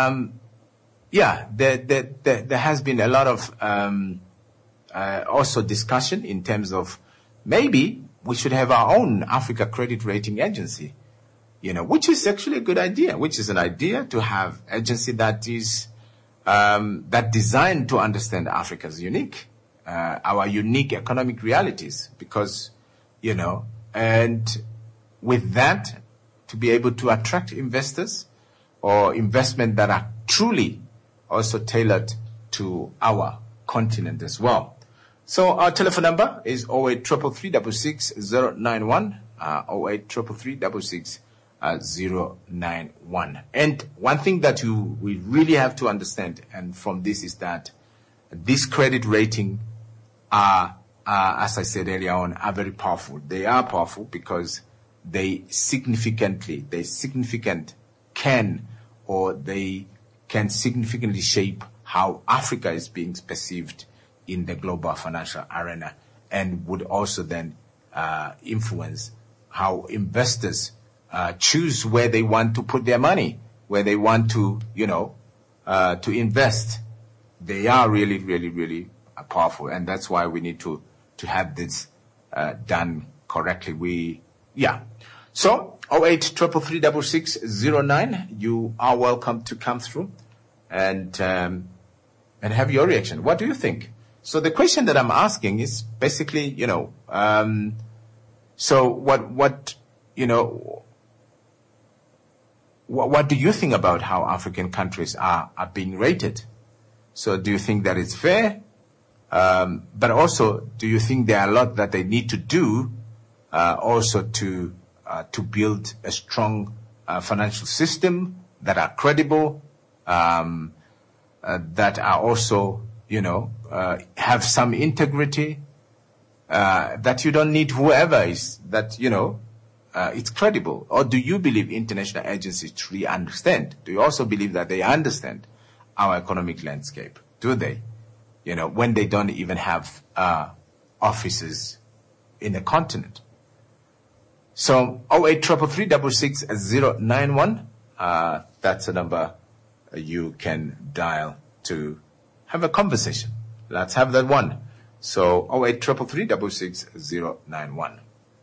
there has been a lot of also discussion in terms of maybe we should have our own Africa Credit Rating Agency, you know, which is actually a good idea, which is an idea to have agency that is that designed to understand Africa's our unique economic realities, because, you know, and with that, to be able to attract investors or investment that are truly also tailored to our continent as well. So our telephone number is 0833666091, 0833666091. And one thing that we really have to understand, and from this, is that this credit rating are, as I said earlier on, are very powerful. They are powerful because they can significantly shape how Africa is being perceived in the global financial arena, and would also then influence how investors choose where they want to put their money, where they want to, to invest. They are really, really, really powerful, and that's why we need to have this done correctly. So 08333669, you are welcome to come through and have your reaction. What do you think? So the question that I'm asking is basically, so what do you think about how African countries are being rated? So do you think that it's fair? But also, do you think there are a lot that they need to do also to build a strong financial system that are credible, that are also, have some integrity, that you don't need whoever is, that, it's credible? Or do you believe international agencies truly understand? Do you also believe that they understand our economic landscape? Do they? When they don't even have offices in the continent. So 0833366091, that's the number you can dial to have a conversation. Let's have that one. So 0833366091.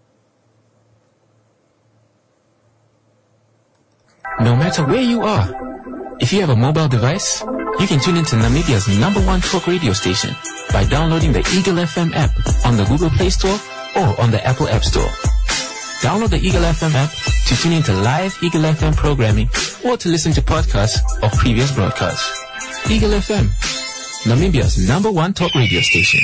No matter where you are, if you have a mobile device, you can tune into Namibia's #1 talk radio station by downloading the Eagle FM app on the Google Play Store or on the Apple App Store. Download the Eagle FM app to tune into live Eagle FM programming or to listen to podcasts of previous broadcasts. Eagle FM, Namibia's #1 talk radio station.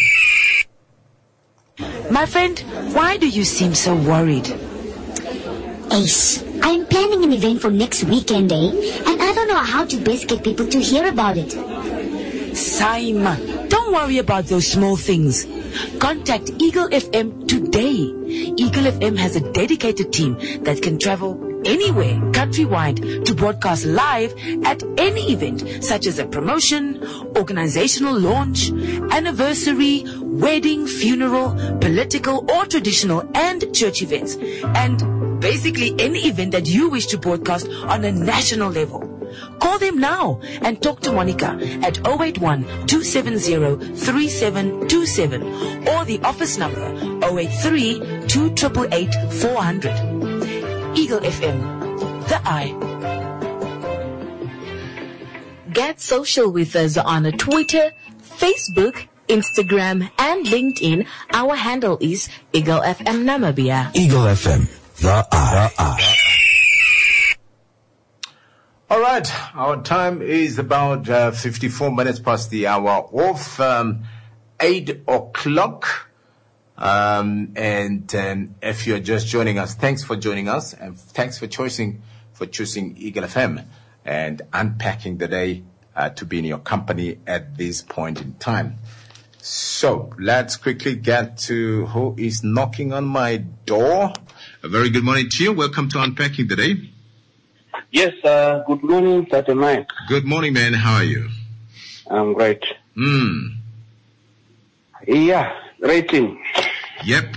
My friend, why do you seem so worried? Ace, I'm planning an event for next weekend, and I don't know how to best get people to hear about it. Simon, don't worry about those small things. Contact Eagle FM today. Eagle FM has a dedicated team that can travel anywhere countrywide to broadcast live at any event, such as a promotion, organizational launch, anniversary, wedding, funeral, political or traditional and church events, and basically any event that you wish to broadcast on a national level. Call them now and talk to Monica at 081-270-3727 or the office number 083-288-400. Eagle FM, the eye. Get social with us on Twitter, Facebook, Instagram, and LinkedIn. Our handle is Eagle FM Namibia. Eagle FM, the eye. All right, our time is about 54 minutes past the hour of 8 o'clock. And if you're just joining us, thanks for joining us, and thanks for choosing Eagle FM and unpacking the day to be in your company at this point in time. So let's quickly get to who is knocking on my door. A very good morning to you. Welcome to Unpacking the Day. Yes, good morning, Tata Mike. Good morning, man. How are you? I'm great. Yeah, rating. Yep.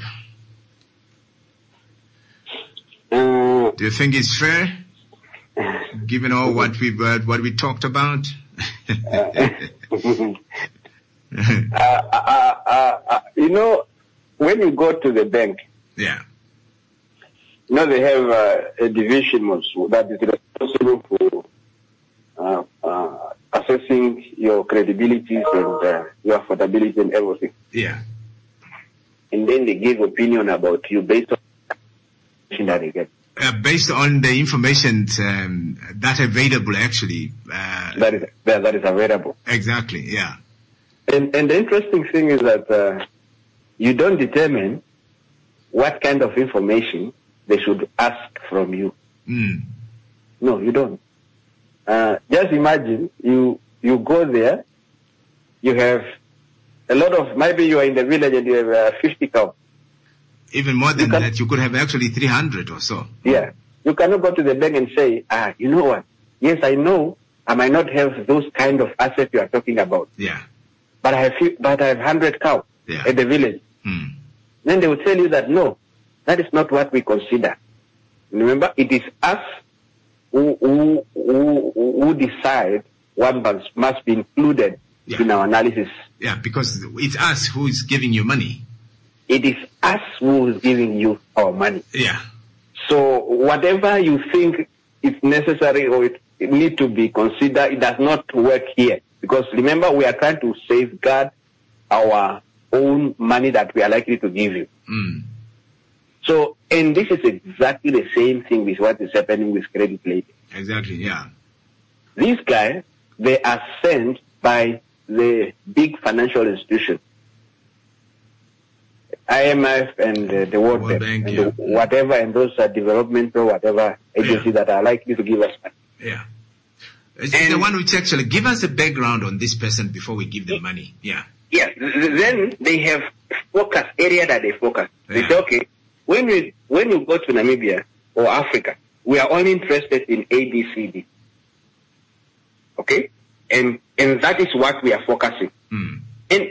Do you think it's fair, given all what we talked about? When you go to the bank, yeah. They have a division that is responsible for assessing your credibility and your affordability and everything. Yeah. And then they give opinion about you based on the information that they get. Based on the information that's available, actually. That is available. Exactly, yeah. And the interesting thing is that you don't determine what kind of information they should ask from you. No, you don't. Just imagine you go there, you have a lot of, maybe you are in the village and you have 50 cows. Even more than that, you could have actually 300 or so. Yeah. You cannot go to the bank and say, you know what? Yes, I know I might not have those kind of assets you are talking about. Yeah. But I have 100 cows at the village. Then they will tell you that no, that is not what we consider. Remember, it is us who decide what must be included in our analysis. Yeah, because it's us who is giving you money. it is us who is giving you our money. Yeah. So whatever you think is necessary or it need to be considered, it does not work here. Because remember, we are trying to safeguard our own money that we are likely to give you. Mm. So, and this is exactly the same thing with what is happening with credit rating. Exactly, yeah. These guys, they are sent by the big financial institutions, IMF and the World Bank and yeah. whatever, and those are developmental whatever agencies that are likely to give us money. Yeah. It's the one which actually give us a background on this person before we give them money. Yeah. Yeah. Then they have focus area that they focus. They say, okay, when you go to Namibia or Africa, we are only interested in ABCD. Okay? And that is what we are focusing. Mm.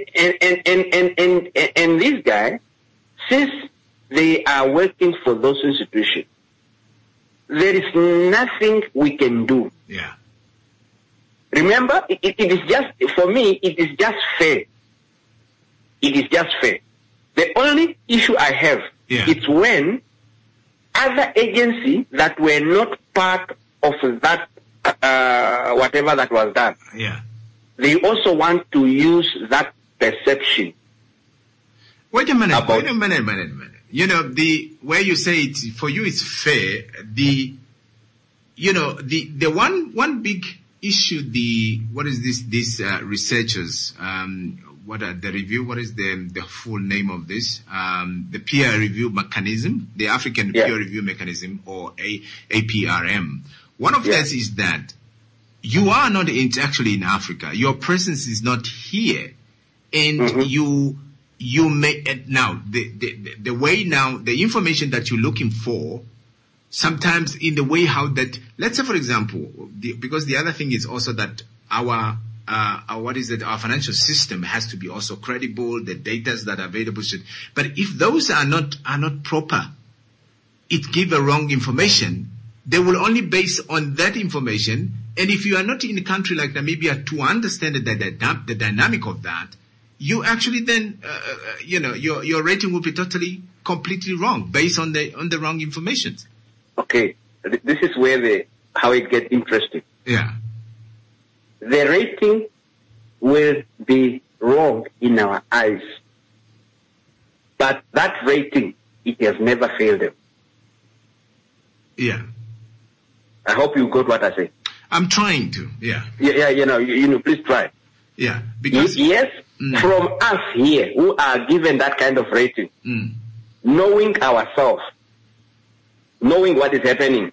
And this guy, since they are working for those institutions, there is nothing we can do. Yeah. Remember, it is just, for me, it is just fair. It is just fair. The only issue I have is when other agencies that were not part of that, whatever that was done, they also want to use that perception. Wait a minute. You know, the way you say it, for you it's fair, the one big issue, what is this, these researchers, what are the review, what is the full name of this? The peer review mechanism, the African peer review mechanism, or APRM. One of that is that you are not actually in Africa. Your presence is not here. And you may, now, the way now, the information that you're looking for, sometimes in the way how that, let's say for example, because the other thing is also that our financial system has to be also credible, the data that are available should, but if those are not proper, it give a wrong information, they will only base on that information, and if you are not in a country like Namibia to understand the dynamic of that, you actually then, your rating will be completely wrong based on the wrong information. Okay, this is where how it gets interesting. Yeah. The rating will be wrong in our eyes, but that rating, it has never failed them. Yeah. I hope you got what I say. I'm trying to. Yeah. Yeah. Please try. Yeah. Because from us here who are given that kind of rating, knowing ourselves, knowing what is happening,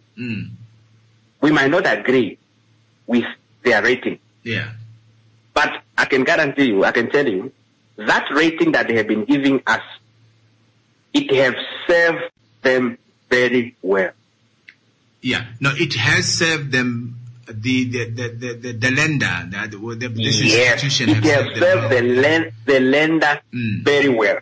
we might not agree with their rating. Yeah. But I can guarantee you, I can tell you, that rating that they have been giving us, it has served them very well. Yeah. No, it has served them, the lender, this institution it has served the lender very well.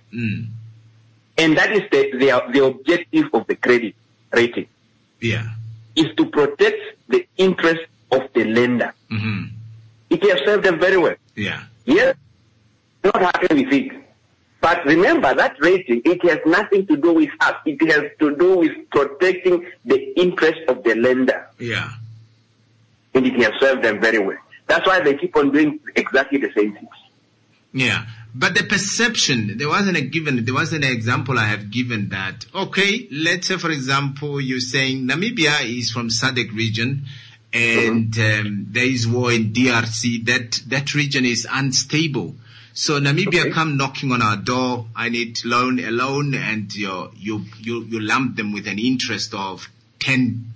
And that is the objective of the credit rating. Yeah. Is to protect the interest of the lender. It has served them very well. Yeah. Yes, not happy with it. But remember, that rating, it has nothing to do with us. It has to do with protecting the interest of the lender. Yeah. And it has served them very well. That's why they keep on doing exactly the same things. Yeah. But the perception, there wasn't an example I have given that, okay, let's say, for example, you're saying Namibia is from SADC region and there is war in DRC, that region is unstable. So Namibia come knocking on our door, I need a loan, and you lump them with an interest of 10,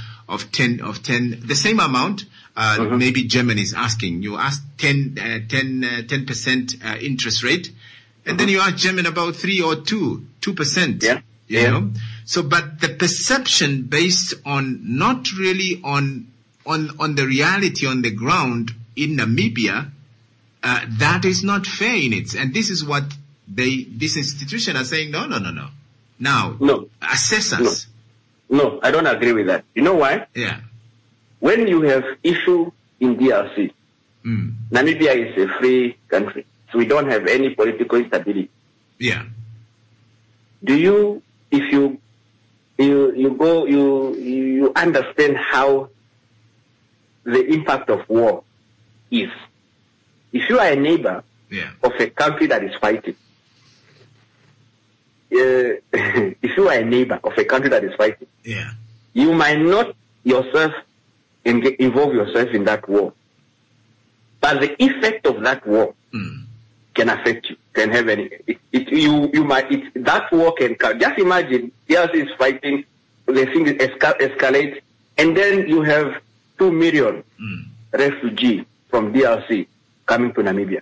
the same amount. Maybe Germany is asking. You ask 10% interest rate, and then you ask German about 3 or 2%. Yeah. You know? So, but the perception based on not really on the reality on the ground in Namibia, that is not fair in it. And this is what this institution are saying, no. Now, assess us. No, I don't agree with that. You know why? Yeah. When you have issue in DRC, Namibia is a free country, so we don't have any political instability. Yeah. if you understand how the impact of war is. If you are a neighbor of a country that is fighting, if you are a neighbor of a country that is fighting, you might not yourself involve yourself in that war, but the effect of that war can affect you. Can have any. That war can come. Just imagine, DRC is fighting, the thing escalates, and then you have 2 million refugees from DRC coming to Namibia.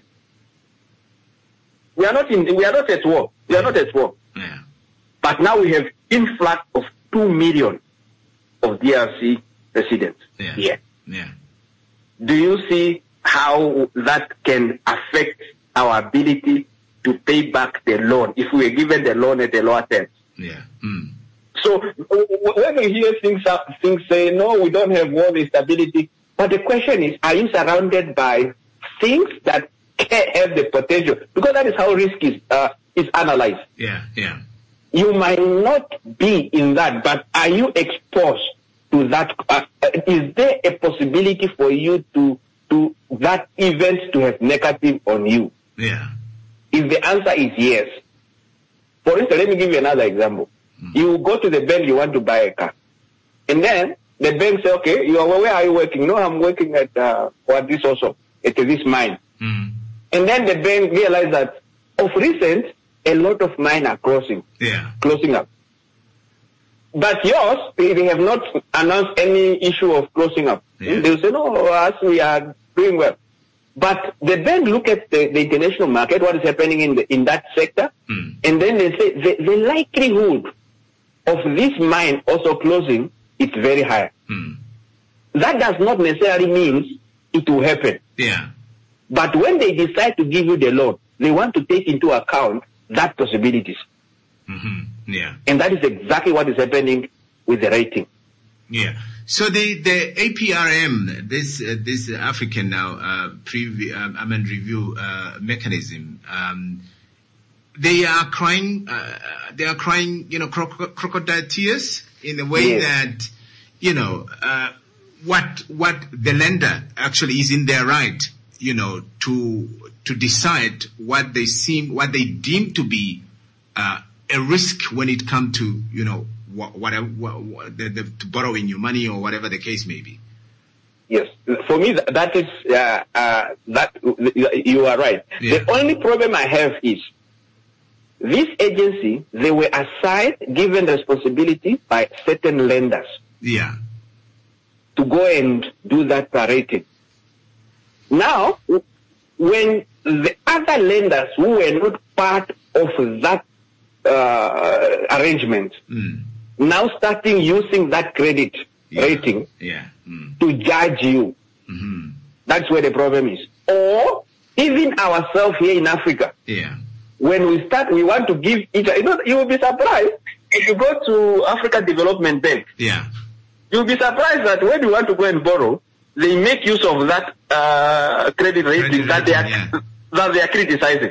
We are not at war. Yeah. But now we have influx of 2 million of DRC residents here. Yeah. Do you see how that can affect our ability to pay back the loan if we are given the loan at a lower terms? Yeah. So when we hear things say, no, we don't have war stability, but the question is, are you surrounded by things that can have the potential? Because that is how risk is analyzed. Yeah. You might not be in that, but are you exposed to that? Is there a possibility for you to that event to have negative on you? Yeah. If the answer is yes, for instance, let me give you another example. You go to the bank, you want to buy a car, and then the bank say, okay, where are you working? No, I'm working at this mine. And then the bank realize that of recent, a lot of mine are closing up. But yours, they have not announced any issue of closing up. Yeah. They will say, no, us, we are doing well. But the bank look at the international market, what is happening in that sector, and then they say the likelihood of this mine also closing is very high. That does not necessarily mean it will happen. Yeah. But when they decide to give you the loan, they want to take into account that possibilities. Yeah. And that is exactly what is happening with the rating. Yeah. So the APRM, this African now review mechanism, they are crying, crocodile tears in a way that, what the lender actually is in their right, to decide what they deem to be a risk when it comes to, whatever to borrowing your money or whatever the case may be. Yes, for me that is that you are right. Yeah. The only problem I have is this agency, they were assigned, given responsibility by certain lenders. Yeah. To go and do that rating. Now, when the other lenders who were not part of that arrangement now starting using that credit rating to judge you, that's where the problem is. Or even ourselves here in Africa. Yeah. When we want to give each other, you will be surprised if you go to African Development Bank. Yeah. You'll be surprised that when you want to go and borrow, they make use of that credit rating that they are criticizing.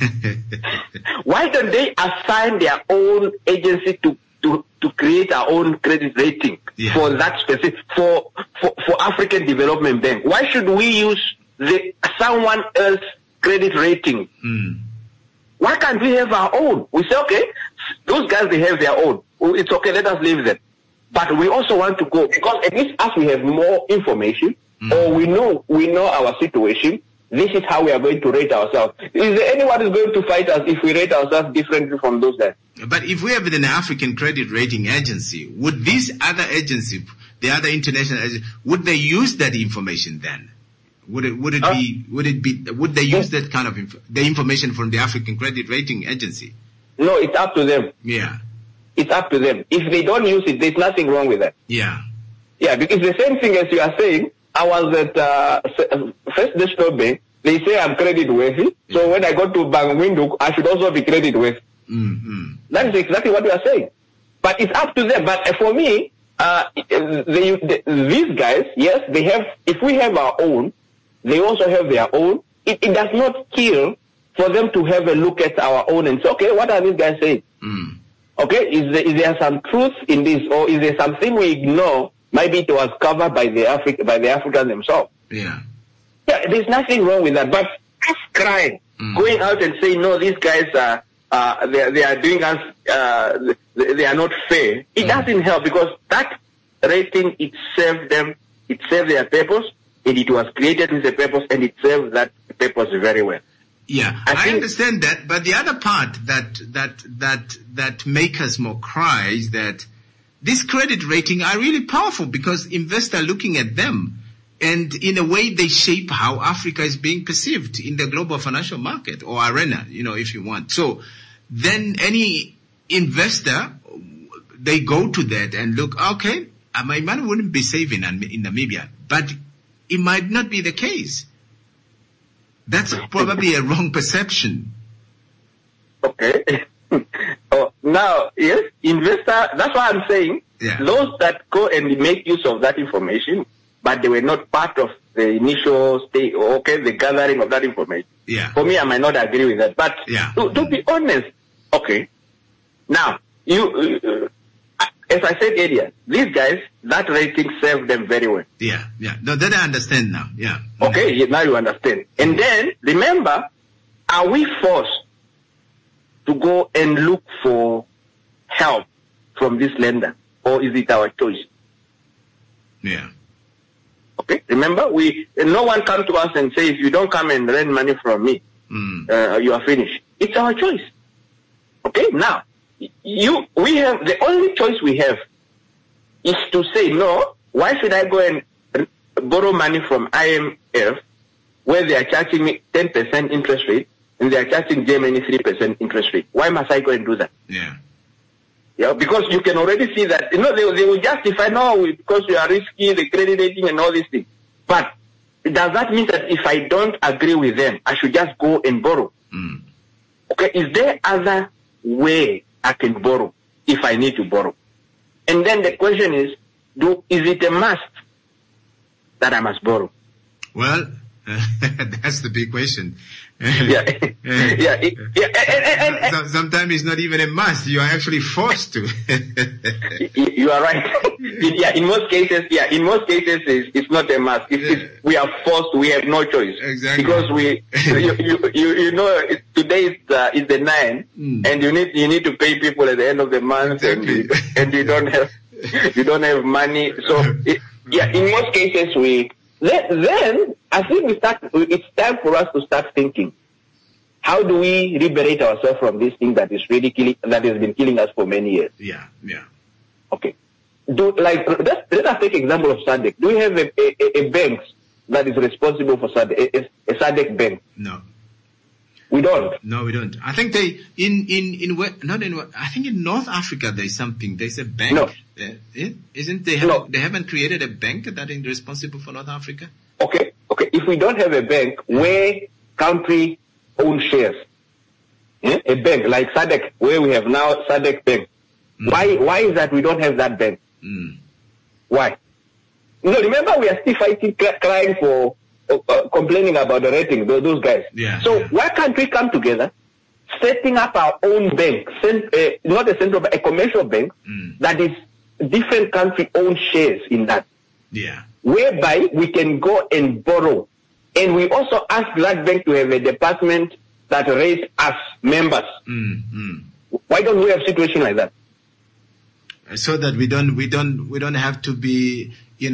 Why don't they assign their own agency to create our own credit rating for that specific for African Development Bank? Why should we use someone else's credit rating? Why can't we have our own? We say, okay, those guys, they have their own. It's okay, let us leave them. But we also want to go, because at least as we have more information, or we know our situation, this is how we are going to rate ourselves. Is there anyone who is going to fight us if we rate ourselves differently from those guys? But if we have an African credit rating agency, would this other agency, the other international agency, would they use that information then? Would they use that kind of the information from the African credit rating agency? No, it's up to them. Yeah. It's up to them. If they don't use it, there's nothing wrong with that. Yeah. Yeah, because the same thing as you are saying, I was at First National Bank. They say I'm credit worthy. So when I go to Bank Windhoek, I should also be credit worthy. That is exactly what we are saying. But it's up to them. But for me, these guys, yes, they have. If we have our own, they also have their own. It does not kill for them to have a look at our own and say, okay, what are these guys saying? Okay, is there some truth in this, or is there something we ignore? Maybe it was covered by the Africans themselves. Yeah. Yeah, there's nothing wrong with that. But us crying, going out and saying, no, these guys they are doing us, they are not fair. It doesn't help, because that rating, it served them, it served their purpose, and it was created with a purpose, and it served that purpose very well. Yeah, I understand that, but the other part that make us more cry is that these credit rating are really powerful, because investors are looking at them, and in a way they shape how Africa is being perceived in the global financial market or arena, if you want. So then any investor, they go to that and look, okay, my money wouldn't be safe in Namibia, but it might not be the case. That's probably a wrong perception. Okay. Now, yes, investor, that's why I'm saying, those that go and make use of that information, but they were not part of the initial stage, the gathering of that information. Yeah. For me, I might not agree with that. But to be honest, okay, now, as I said earlier, these guys, that rating served them very well. Yeah. No, that I understand now. Yeah. Okay, now you understand. And then, remember, are we forced to go and look for help from this lender, or is it our choice? Yeah. Okay, remember, no one come to us and say, if you don't come and lend money from me, you are finished. It's our choice. Okay, now, we have, the only choice we have is to say, no, why should I go and borrow money from IMF where they are charging me 10% interest rate and they are charging Germany 3% interest rate? Why must I go and do that? Yeah, because you can already see that, they will justify, no, because you are risky, the credit rating and all these things. But does that mean that if I don't agree with them, I should just go and borrow? Okay, is there other way I can borrow if I need to borrow? And then the question is it a must that I must borrow? Well, that's the big question. Sometimes it's not even a must. You are actually forced to. You are right. In most cases, it's not a must. We are forced. We have no choice. Exactly. Because today is the 9, and you need to pay people at the end of the month, exactly. and you don't have money. So in most cases Then I think it's time for us to start thinking, how do we liberate ourselves from this thing that is really that has been killing us for many years? Yeah. Okay. Let us take example of SADC. Do we have a bank that is responsible for SADC, a SADC bank? No. We don't. No, we don't. I think I think in North Africa there's a bank. No. They haven't created a bank that is responsible for North Africa? Okay. If we don't have a bank where country own shares, a bank like SADC, where we have now SADC bank, why is that we don't have that bank? Why? No, remember we are still fighting, crying for, complaining about the rating, those guys. Why can't we come together, setting up our own bank, not a central bank, a commercial bank that is different country own shares in that, whereby we can go and borrow, and we also ask that bank to have a department that raise us members. Why don't we have a situation like that? So that we don't have to be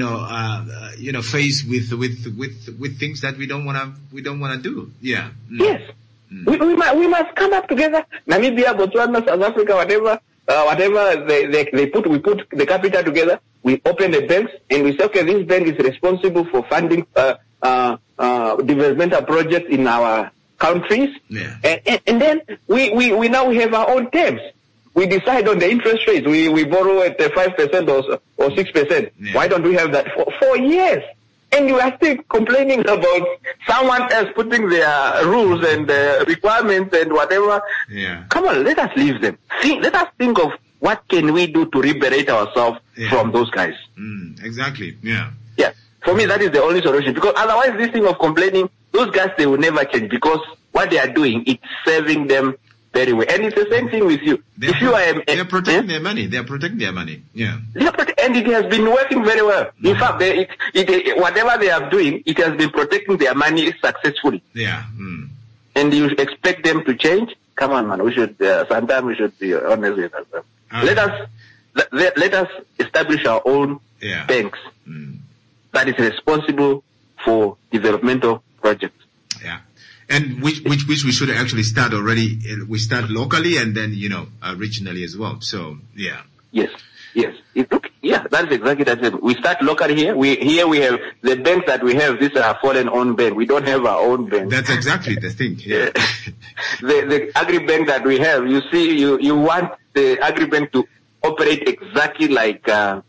faced with things that we don't want to do. Yeah. Yes. We must come up together. Namibia, Botswana, South Africa, whatever we put the capital together. We open the banks and we say, okay, this bank is responsible for funding developmental projects in our countries. And then we now have our own terms. We decide on the interest rates. We borrow at 5% or 6%. Why don't we have that for years? And you are still complaining about someone else putting their rules and requirements and whatever. Come on, let us leave them. Let us think of what can we do to liberate ourselves from those guys. Exactly. Yeah. For me, that is the only solution. Because otherwise, this thing of complaining, those guys, they will never change. Because what they are doing, it's serving them very well. And it's the same thing with you. They're protecting their money. They're protecting their money. Yeah. And it has been working very well. In fact, whatever they are doing, it has been protecting their money successfully. Yeah. And you expect them to change? Come on, man. We should, sometimes we should be honest with ourselves. Let us establish our own banks that is responsible for developmental projects. Yeah. And which we should actually start already. We start locally and then, regionally as well. So, yeah. Yes. That's exactly that. We start locally here. We have the banks that we have. These are foreign owned banks. We don't have our own bank. That's exactly the thing. Yeah. the agri-bank that we have, you see, you want the agri-bank to operate exactly like,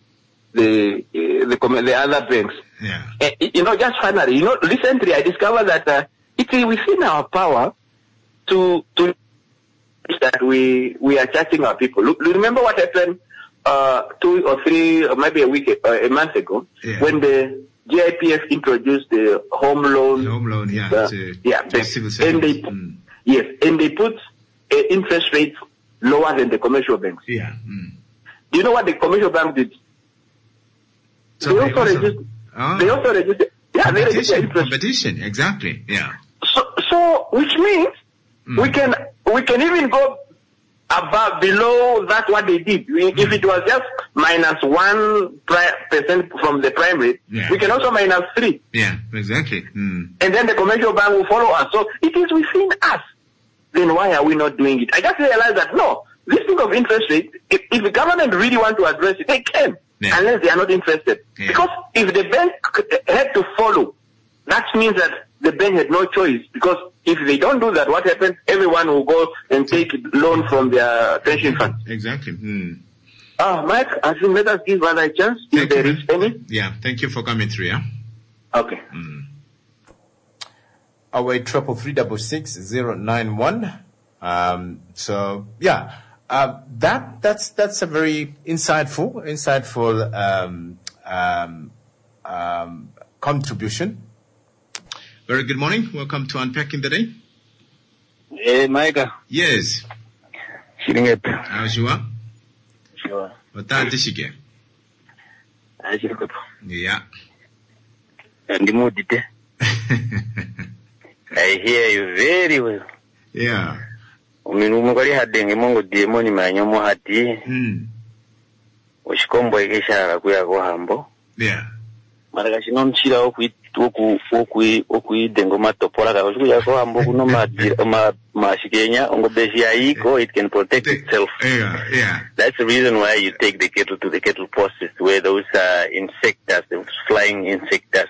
the other banks. Yeah. Just finally, recently I discovered that, it is within our power to that we are charging our people. Look, remember what happened 2 or 3 or maybe a month ago when the GIPF introduced the home loan. The civil service. And they put interest rates lower than the commercial banks. Yeah. Do you know what the commercial bank did? So they also reduced. They also reduced. Yeah, they reduced the interest. Competition, exactly. Yeah. So which means we can even go below that what they did. If it was just -1% from the prime rate, we can also -3. Yeah, exactly. And then the commercial bank will follow us. So it is within us. Then why are we not doing it? I just realized that no, this thing of interest rate, if the government really want to address it, they can, unless they are not interested. Yeah. Because if the bank had to follow, that means that the bank had no choice. Because if they don't do that, what happens? Everyone will go and take loan from their pension fund. Exactly. Mike, I think let us give other a chance if there is any. Yeah, thank you for coming through. Yeah. Okay. Our 333-666-091. That's a very insightful contribution. Very good morning. Welcome to Unpacking the Day. Hey, Micah. Yes. How's you are? Sure. What are you? Yeah. I hear you very well. Yeah. Umukali hadenge mongo diemoni manyomo hati. Oshikombo ekesha kuya ko hambo. Yeah. Mara shino mchira okui dengo matopola ka kuya ko hambo kuno mashikenya ongo besia iko, it can protect itself. Yeah. That's the reason why you take the cattle to the cattle process where those insects, those flying insects,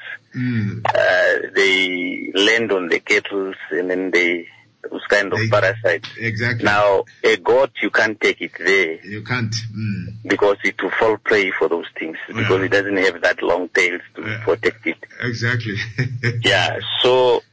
they land on the cattle and then those kind of parasites. Exactly. Now, a goat, you can't take it there. You can't. Because it will fall prey for those things. Because it doesn't have that long tails to protect it. Exactly. Yeah, so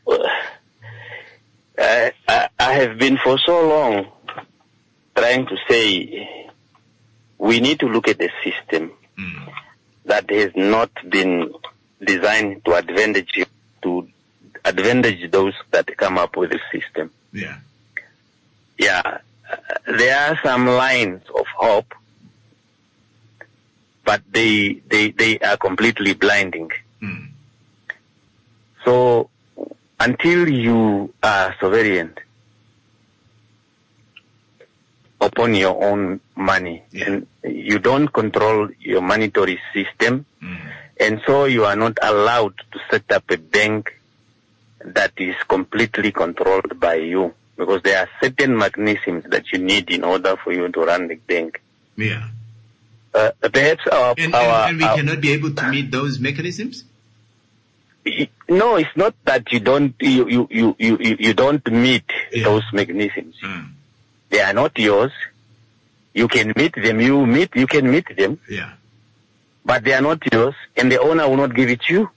I have been for so long trying to say we need to look at the system that has not been designed to advantage those that come up with the system. Yeah. Yeah. There are some lines of hope, but they are completely blinding. So until you are sovereign upon your own money and you don't control your monetary system, and so you are not allowed to set up a bank that is completely controlled by you, because there are certain mechanisms that you need in order for you to run the bank. Yeah. Perhaps and we cannot be able to meet those mechanisms? No, it's not that you don't meet those mechanisms. They are not yours. You can meet them. You can meet them. Yeah. But they are not yours, and the owner will not give it to you.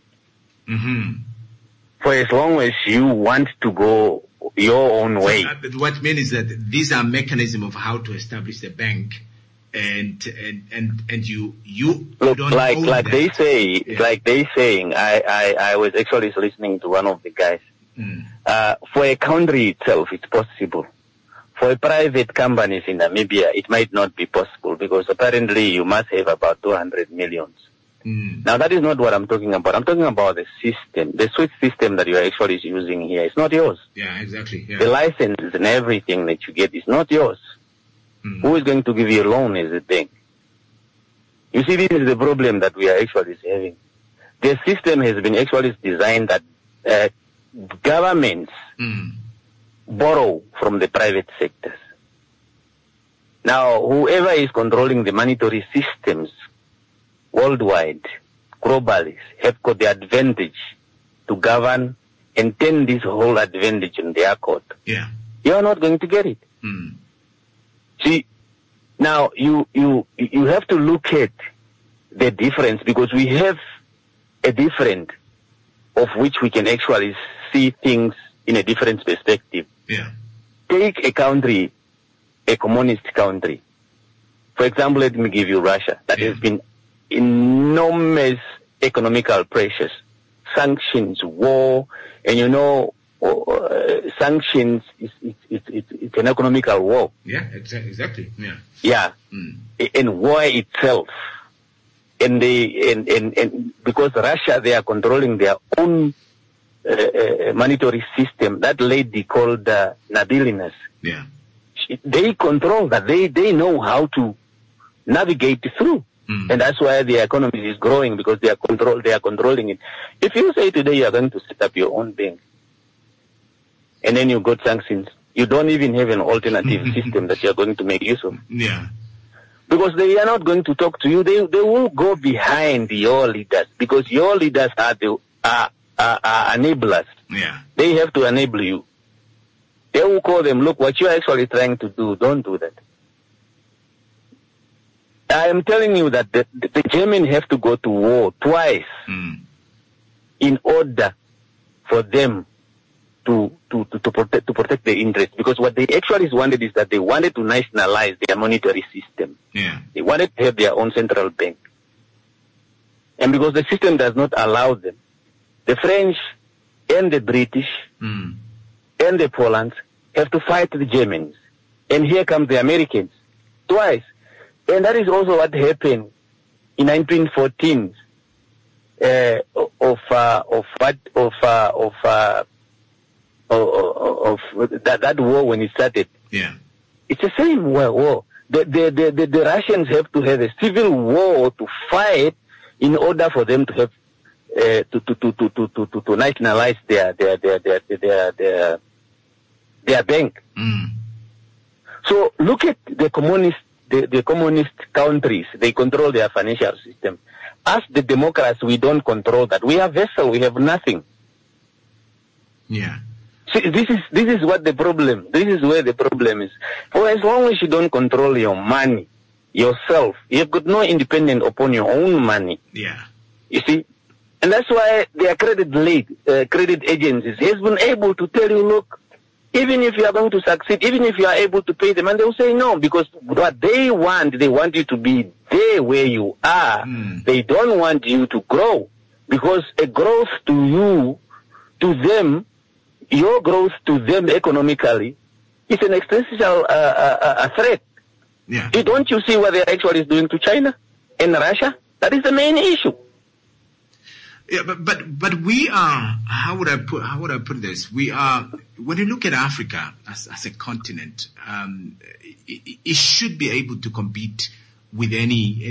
For as long as you want to go your own way. What I mean is that these are mechanisms of how to establish the bank, and you look, don't like own like that. they say, like they saying. I was actually listening to one of the guys. For a country itself, it's possible for private companies in Namibia, it might not be possible because apparently you must have about 200 millions. Now, that is not what I'm talking about. I'm talking about the system, the switch system that you are actually using here. It's not yours. Yeah, exactly. Yeah. The licenses and everything that you get is not yours. Who is going to give you a loan is the bank. You see, this is the problem that we are actually having. The system has been actually designed that governments borrow from the private sectors. Now, whoever is controlling the monetary systems worldwide, globally, have got the advantage to govern and turn this whole advantage in their court. Yeah. You are not going to get it. See, now you have to look at the difference because we have a different of which we can actually see things in a different perspective. Yeah. Take a country, a communist country. For example, let me give you Russia. That has been enormous economical pressures, sanctions, war, and sanctions it's an economical war. Yeah, exactly. Yeah. Yeah. And war itself. And because Russia, they are controlling their own monetary system. That lady called Nabilinas. Yeah. They control that. They know how to navigate through. And that's why the economy is growing because they are controlling it. If you say today you are going to set up your own bank and then you got sanctions, you don't even have an alternative system that you are going to make use of. Yeah. Because they are not going to talk to you. They will go behind your leaders because your leaders are enablers. Yeah. They have to enable you. They will call them, look, what you are actually trying to do, don't do that. I am telling you that the Germans have to go to war twice in order for them to protect their interests. Because what they actually wanted is that they wanted to nationalize their monetary system. Yeah. They wanted to have their own central bank. And because the system does not allow them, the French and the British and the Poland have to fight the Germans. And here come the Americans twice. And that is also what happened in 1914 of that war when it started. Yeah. It's the same war. The Russians have to have a civil war to fight in order for them to have to nationalize their bank. So look at the communist countries. They control their financial system. Us, the Democrats, we don't control that. We are vessel. We have nothing. Yeah. See, this is what the problem. This is where the problem is. For as long as you don't control your money yourself, you've got no independence upon your own money. Yeah. You see, and that's why the credit agencies has been able to tell you, look, even if you are going to succeed, even if you are able to pay them, and they will say no, because what they want you to be there where you are. They don't want you to grow, because a growth to them, your growth to them economically is an existential threat. Yeah. Don't you see what they're actually doing to China and Russia? That is the main issue. Yeah, but we are, how would I put this? We are, when you look at Africa as a continent, it should be able to compete with any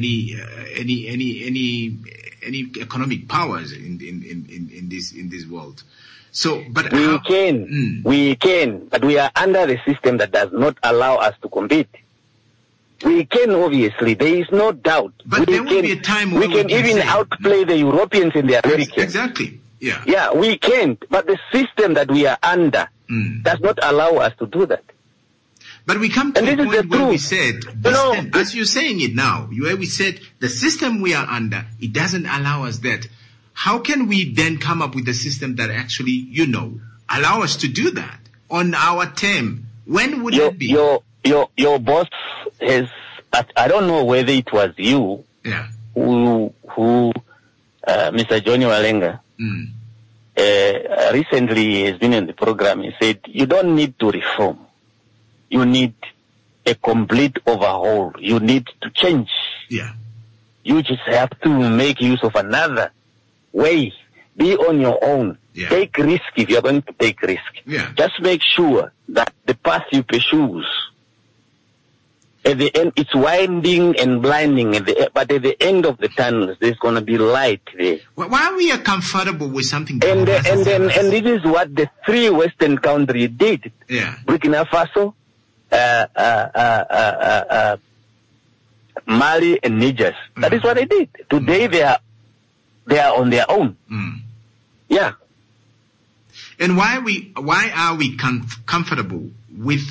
economic powers in this world. So, but we can, but we are under the system that does not allow us to compete. We can, obviously, there is no doubt. But there will be a time when we can even outplay the Europeans and the Americans. Exactly. Yeah. Yeah, we can, but the system that we are under does not allow us to do that. But we come to a point where we said, as you're saying it now, where we said the system we are under, it doesn't allow us that. How can we then come up with a system that actually, allow us to do that on our term? When would it be? Your boss has, I don't know whether it was you who Mr. Johnny Walenga, recently has been in the program. He said, you don't need to reform. you need a complete overhaul. You need to change. Yeah. You just have to make use of another way. Be on your own. Yeah. Take risk if you're going to take risk. Yeah. Just make sure that the path you pursue, at the end, it's winding and blinding, but at the end of the tunnel, there's going to be light there. Why we are comfortable with something? And this is what the three Western countries did. Yeah. Burkina Faso, Mali, and Niger. That is what they did. Today they are on their own. Yeah. And why are we comfortable with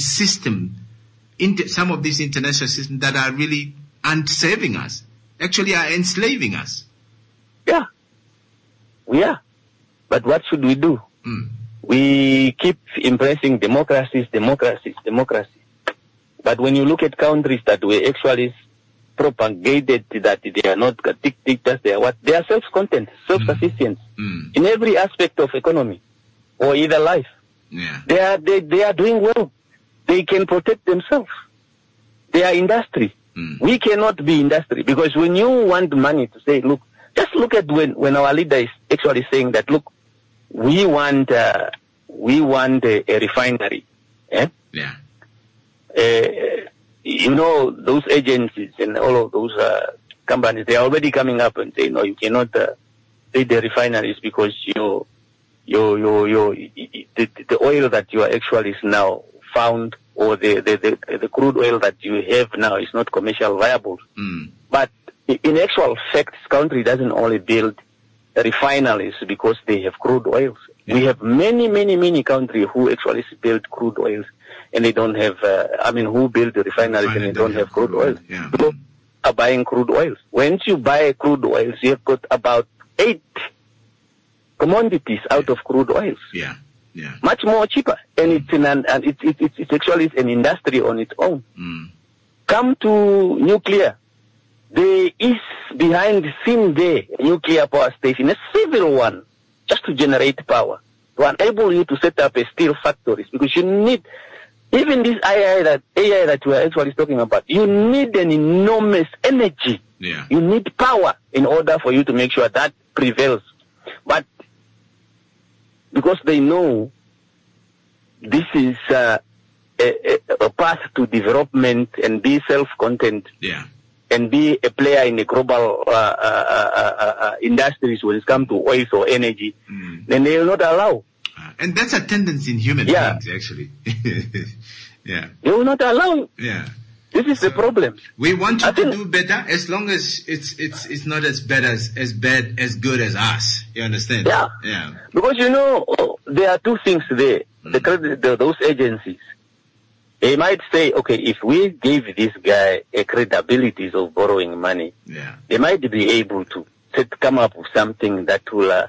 some of these international systems that are really unsaving us, actually are enslaving us? Yeah. We are. But what should we do? We keep impressing democracies. But when you look at countries that were actually propagated that they are not dictators, they are self-content, self-sufficient in every aspect of economy or either life. Yeah. They are doing well. They can protect themselves. They are industry. We cannot be industry, because when you want money to say, look, just look at when our leader is actually saying that, look, we want a refinery. Eh? Yeah. Those agencies and all of those companies, they are already coming up and saying, no, you cannot build the refineries because the oil that you are actually is now found, or the crude oil that you have now is not commercial viable. But in actual fact, this country doesn't only build refineries because they have crude oils. Yeah. We have many countries who actually build crude oils and they don't have, who build the refineries and they don't have crude oils. Yeah. People are buying crude oils. Once you buy crude oils, you have got about 8 commodities out of crude oils. Yeah. Yeah. Much more cheaper, and it's actually an industry on its own. Come to nuclear. There is behind the scene there a nuclear power station, a civil one, just to generate power, to enable you to set up a steel factories, because you need, even this AI that we are actually talking about, you need an enormous energy. Yeah. You need power in order for you to make sure that prevails. But because they know this is a path to development and be self-content, yeah, and be a player in the global industries when it comes to oil or energy, then they will not allow. And that's a tendency in human beings, actually. Yeah. They will not allow. Yeah. This is the problem. We want you to do better as long as it's not as bad as good as us. You understand? Yeah. Yeah. Because there are two things there. Those agencies, they might say, okay, if we give this guy a credibility of borrowing money, yeah, they might be able to come up with something that will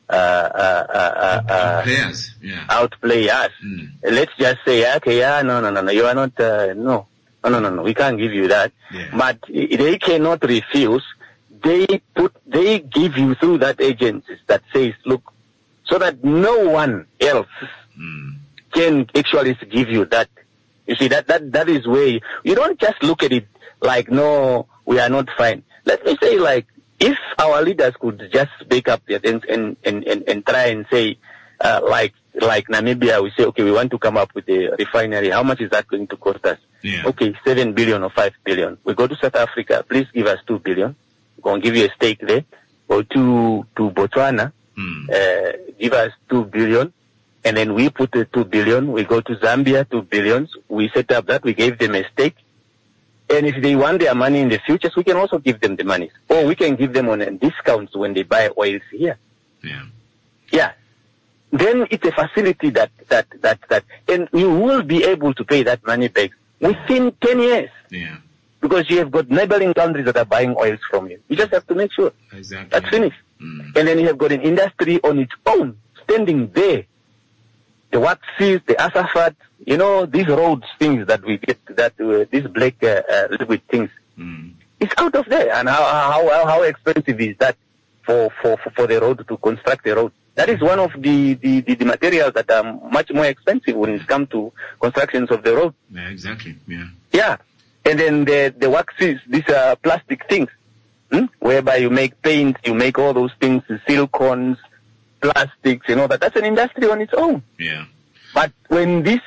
outplay us. Let's just say, okay, no, you are not, no, we can't give you that. Yeah. But they cannot refuse. They give you through that agency that says, look, so that no one else can actually give you that. You see, that is where you don't just look at it like, no, we are not fine. Let me say, like, if our leaders could just wake up and try and say, like Namibia, we say, okay, we want to come up with a refinery. How much is that going to cost us? Yeah. Okay, 7 billion or 5 billion. We go to South Africa, please give us 2 billion. We're going to give you a stake there. Go to Botswana, give us 2 billion. And then we put the 2 billion. We go to Zambia, 2 billion. We set up that. We gave them a stake. And if they want their money in the future, we can also give them the money. Or we can give them on a discount when they buy oils here. Yeah. Yeah. Then it's a facility that, and you will be able to pay that money back within 10 years. Yeah. Because you have got neighboring countries that are buying oils from you. You just have to make sure. Exactly. That's finished. And then you have got an industry on its own, standing there. The waxes, the asafat, these roads things that we get, these black liquid things. It's out of there. And how expensive is that for the road to construct a road? That is one of the materials that are much more expensive when it comes to constructions of the road. Yeah, exactly. Yeah. Yeah. And then the waxes, these are plastic things, whereby you make paint, you make all those things, silicons, plastics, that. That's an industry on its own. Yeah. But when this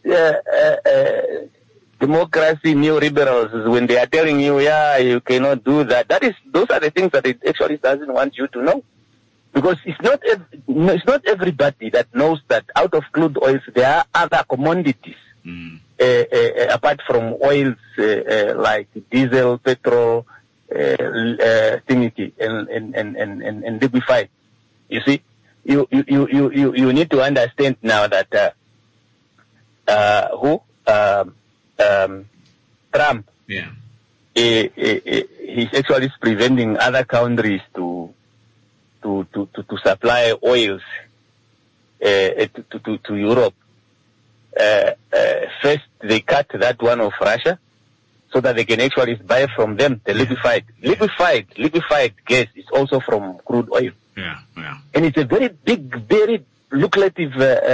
democracy, neoliberals, when they are telling you, you cannot do that, those are the things that it actually doesn't want you to know. Because it's not everybody that knows that out of crude oils there are other commodities apart from oils like diesel, petrol, stimity, and liquefied. You see, you need to understand now that Trump, he's actually preventing other countries to supply oils to Europe. First, they cut that one of Russia so that they can actually buy from them the liquefied. Liquefied gas is also from crude oil. Yeah. And it's a very big, very lucrative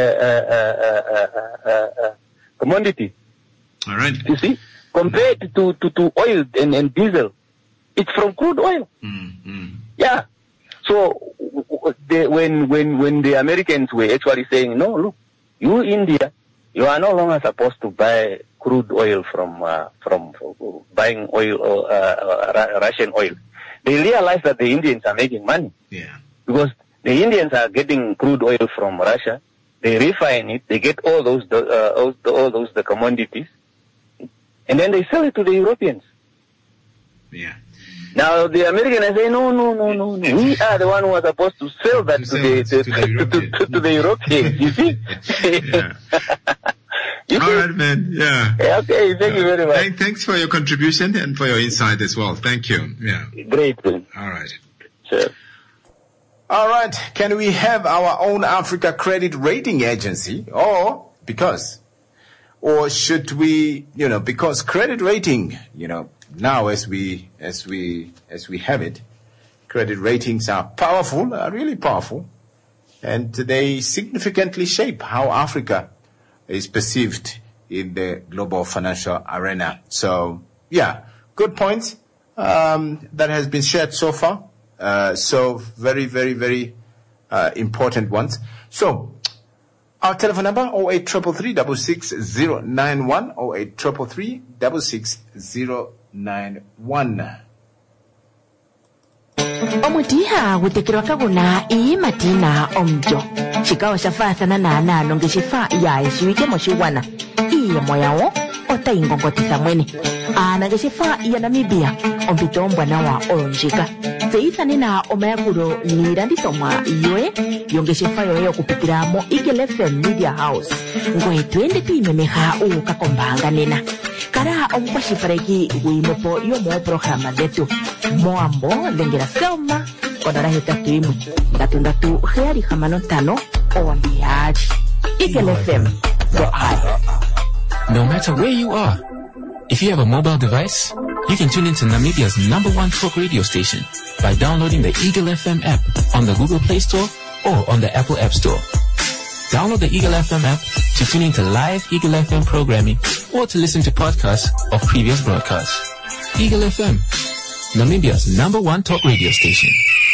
commodity. All right. You see, compared to oil and diesel, it's from crude oil. Yeah. So when the Americans were actually saying, no, look, you India, you are no longer supposed to buy crude oil from buying oil Russian oil. They realized that the Indians are making money. Yeah. Because the Indians are getting crude oil from Russia, they refine it, they get all those the commodities, and then they sell it to the Europeans. Yeah. Now the Americans are saying, no. We are the one who are supposed to sell that to the Europeans. You see? Yeah. All right, man. Yeah. Okay. Thank you very much. Thanks for your contribution and for your insight as well. Thank you. Yeah. Great. Man. All right. Sure. All right. Can we have our own Africa credit rating agency, or should we, because credit rating, now as we have it, credit ratings are powerful, are really powerful, and they significantly shape how Africa is perceived in the global financial arena. So, yeah, good points that has been shared so far. So very, very, very important ones. So, our telephone number 0833366091, 0833366091. omutiha gutekerwa kaguna ii matina omjo shikawo shafathana na nongeshefa ya eshiwike moshiwana iye moyawo otaingongotisa mwene anangeshefa ya Namibia ompito ombwanawa olonjika tseithanena omayakulo niilandithomwa yoye yongeshefa yoye okupitila mo Eagle FM Media House ngoye twende twiimemeha uuka kombaanga nena kala omukwashilipaleki gwiimwepo yomoopologhalama dhetu moambo dhengela Selma konola 81 33765 Eagle FM. Go ahead. No matter where you are, if you have a mobile device, you can tune into Namibia's #1 talk radio station by downloading the Eagle FM app on the Google Play Store or on the Apple App Store. Download the Eagle FM app to tune into live Eagle FM programming or to listen to podcasts of previous broadcasts. Eagle FM, Namibia's #1 talk radio station.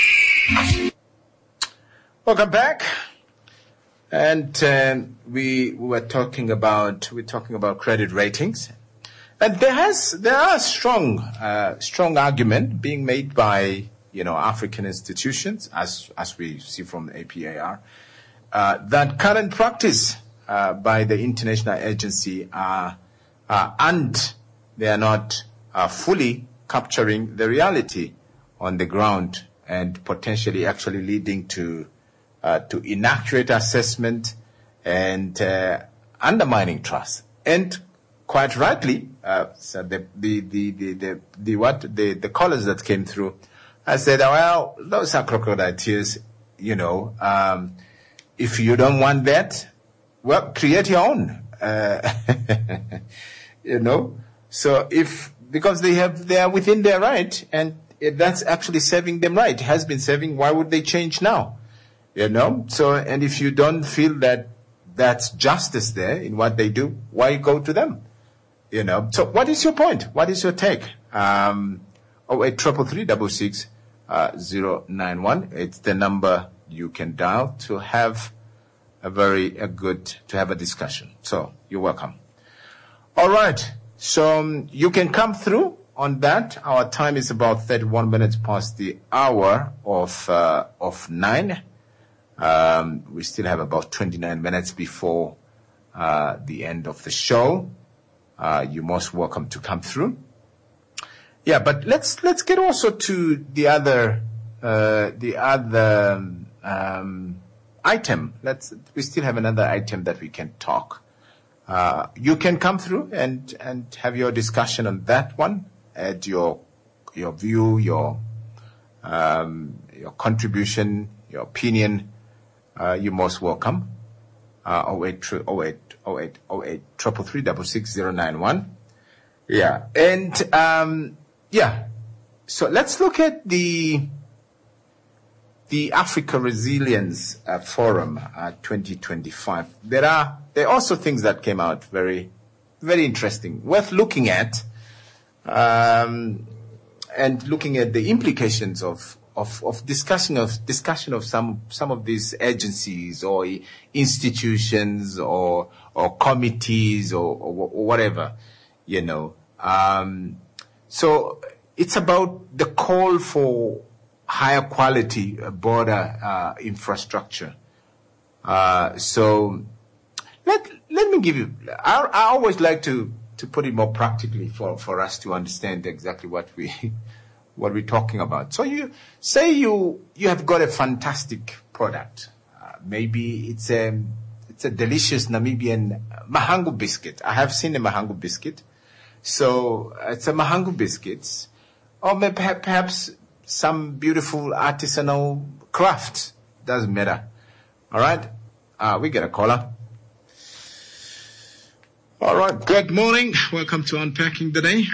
Welcome back. And we're talking about credit ratings, and there are strong argument being made by African institutions, as we see from the APAR, that current practice by the international agency and they are not fully capturing the reality on the ground and potentially actually leading to inaccurate assessment and undermining trust. And quite rightly, so the callers that came through, I said, well, those are crocodile tears. If you don't want that, well, create your own. So because they are within their right, and that's actually serving them right. It has been serving. Why would they change now? So, and if you don't feel that that's justice there in what they do, why go to them? So what is your point? What is your take? 0833366091. It's the number you can dial to have to have a discussion. So you're welcome. All right. So you can come through on that. Our time is about 31 minutes past the hour of 9. We still have about 29 minutes before the end of the show. You're most welcome to come through. Yeah, but let's get also to the other item. We still have another item that we can talk. You can come through and have your discussion on that one. Add your view, your contribution, your opinion. You're most welcome. 0833366091. Yeah, and so let's look at the Africa Resilience Forum 2025. There are also things that came out very, very interesting, worth looking at, and looking at the implications of discussion of some of these agencies or institutions or committees or whatever, So it's about the call for higher quality border infrastructure. So let me give you. I always like to put it more practically for us to understand exactly what we're talking about. So you say you have got a fantastic product. Maybe it's a delicious Namibian Mahangu biscuit. I have seen a Mahangu biscuit. So it's a Mahangu biscuits, or maybe perhaps some beautiful artisanal craft. Doesn't matter. All right. We get a caller. All right. Good morning. Welcome to Unpacking the Day.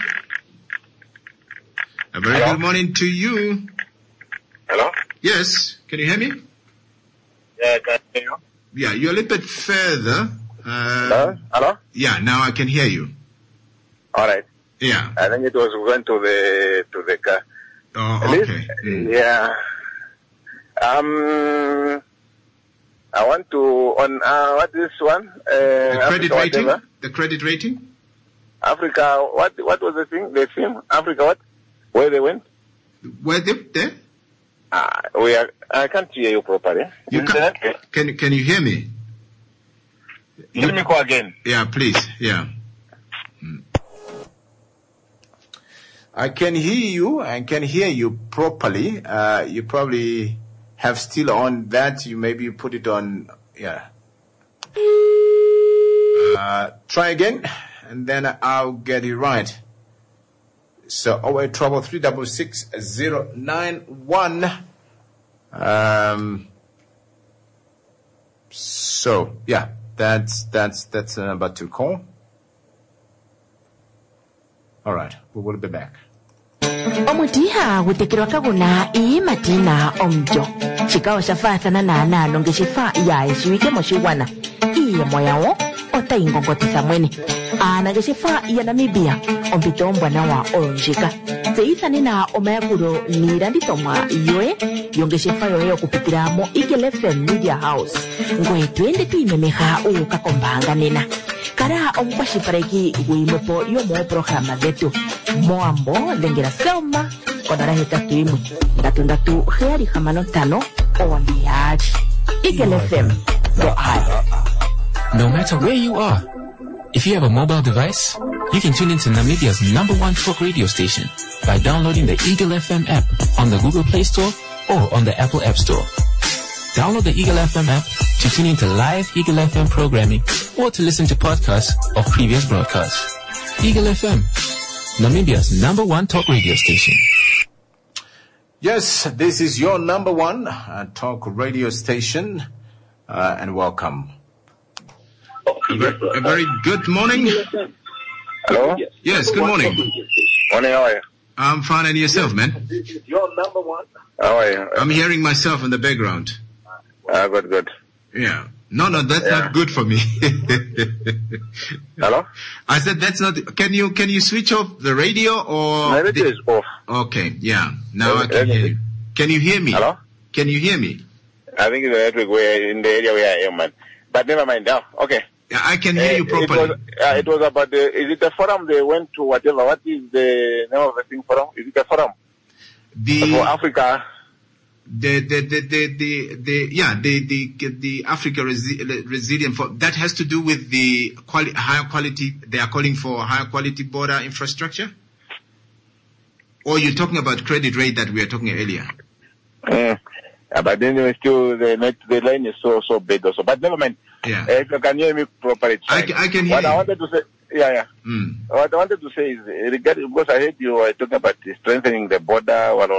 A very good morning to you. Hello? Yes. Can you hear me? Yeah, I can hear you. Yeah, you're a little bit further. Hello? Hello? Yeah, now I can hear you. All right. Yeah. I think it was going to the car. Oh, okay. Yeah. I want to what is this one? The credit Africa, rating. whatever. The credit rating. Africa. What was the thing? The film Africa. What? Where they went? Where they there? I can't hear you properly. You can you hear me? Let me go again. Yeah, please. Yeah. I can hear you. I can hear you properly. You probably have still on that. Maybe you put it on. Yeah. Try again, and then I'll get it right. So 0833666091. So yeah, that's the number to call. All right, we will be back. Omutiha gutekirwa kaguna matina omjo chikao shafathana na longeshifa ya ishiwike moshiwana iye moyawo ota ingongotisa mwene anageshifa ya Namibia ompito mbwana wa onjika zeithani na omayakulo niranditomwa yoe yongeshifa yoye okupitira mo Eagle FM Media House ngwe twende tuimemeha ukakombanga nena kara omukwashipareki guimepo yomo programa zetu moambo lengera selma konara hetatu imwe ndatu heari hamano tano owambiaji Eagle FM go high. No matter where you are, if you have a mobile device, you can tune into Namibia's #1 talk radio station by downloading the Eagle FM app on the Google Play Store or on the Apple App Store. Download the Eagle FM app to tune into live Eagle FM programming or to listen to podcasts of previous broadcasts. Eagle FM, Namibia's #1 talk radio station. Yes, this is your #1 talk radio station, and welcome. A very good morning. Hello? Yes, good morning. Morning, how are you? I'm fine, and yourself, man? Your #1. How are you? I'm hearing myself in the background. Good. Yeah. No, that's not good for me. Hello? I said that's not. Can you switch off the radio or? My radio is off. Okay. Yeah. Now I can hear you. Can you hear me? Hello? Can you hear me? I think it's the network where in the area where I am, man. But never mind. Now, okay. Yeah, I can hear you properly. It was about is it a forum they went to whatever? What is the name of the thing forum? Is it a forum? For Africa. The Africa Resilient Forum, that has to do with the higher quality. They are calling for higher quality border infrastructure. Or you're talking about credit rate that we were talking earlier. But then still the line is so bad also. But never mind. Yeah. If you can hear me properly, I can hear what you. I wanted to say. Yeah. What I wanted to say is regarding, because I heard you were talking about strengthening the border.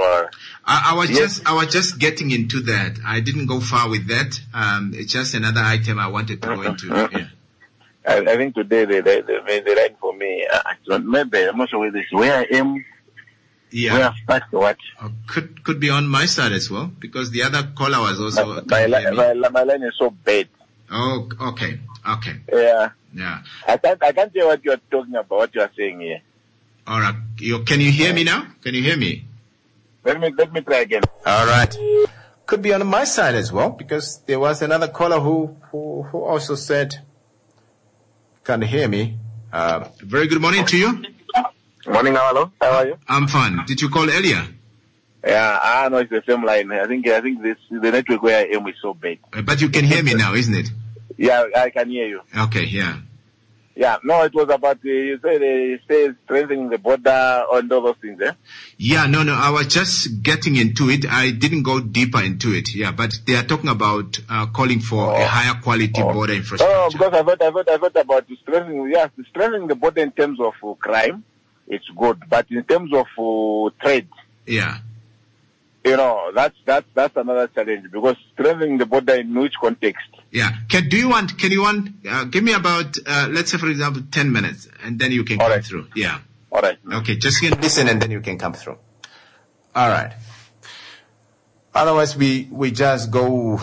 I was just getting into that. I didn't go far with that. It's just another item I wanted to go into. Yeah. I think today the line for me. Maybe I'm not sure where I am. Yeah. What? Could be on my side as well, because the other caller was also. My line is so bad. Oh, okay. Yeah. I can't hear what you're talking about, what you're saying here. All right. Can you hear me now? Can you hear me? Let me try again. All right. Could be on my side as well, because there was another caller who also said, can't hear me. Very good morning to you. Morning, hello. How are you? I'm fine. Did you call earlier? Yeah, I know it's the same line. I think the network where I am is so bad. But you can hear me now, isn't it? Yeah, I can hear you. Okay, yeah. Yeah, no, it was about, you said they say strengthening the border and all those things, eh? Yeah, no, I was just getting into it. I didn't go deeper into it, yeah, but they are talking about calling for a higher quality border infrastructure. Oh, because I thought about strengthening the border in terms of crime, it's good, but in terms of trade, yeah, you know, that's another challenge, because strengthening the border in which context? Yeah. Can you want, give me about, let's say for example, 10 minutes, and then you can come through. Yeah. All right. Okay. Just listen and then you can come through. All right. Otherwise we just go,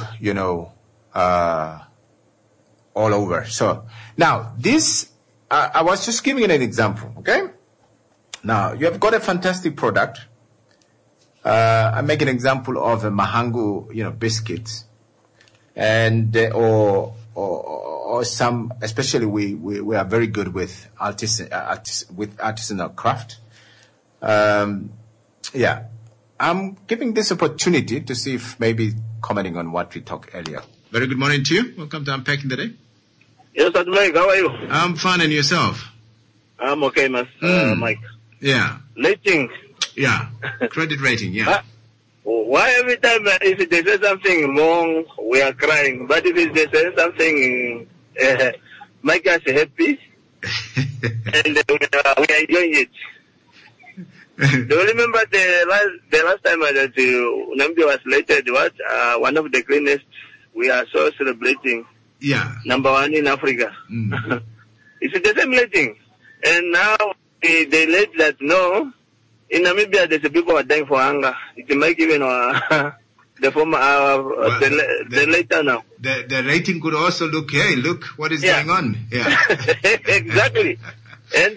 all over. So now this, I was just giving an example. Okay. Now you have got a fantastic product. I make an example of a Mahangu, biscuits, and or some. Especially we are very good with artisanal craft. Yeah, I'm giving this opportunity to see if maybe commenting on what we talked earlier. Very good morning to you. Welcome to Unpacking the Day. Yes, Mike. How are you? I'm fine, and yourself? I'm okay, Mike. Yeah. Rating. Yeah. Credit rating, yeah. Why every time if they say something wrong, we are crying, but if they say something make us happy, and we are enjoying it. Do you remember the last time that Namibia was slated, one of the cleanest? We are so celebrating. Yeah. Number 1 in Africa. It's the same rating. And now they let that no. In Namibia, there's people who are dying for hunger. It make even the former, the later now. The rating could also look, hey, look what is going on. Yeah. Exactly. And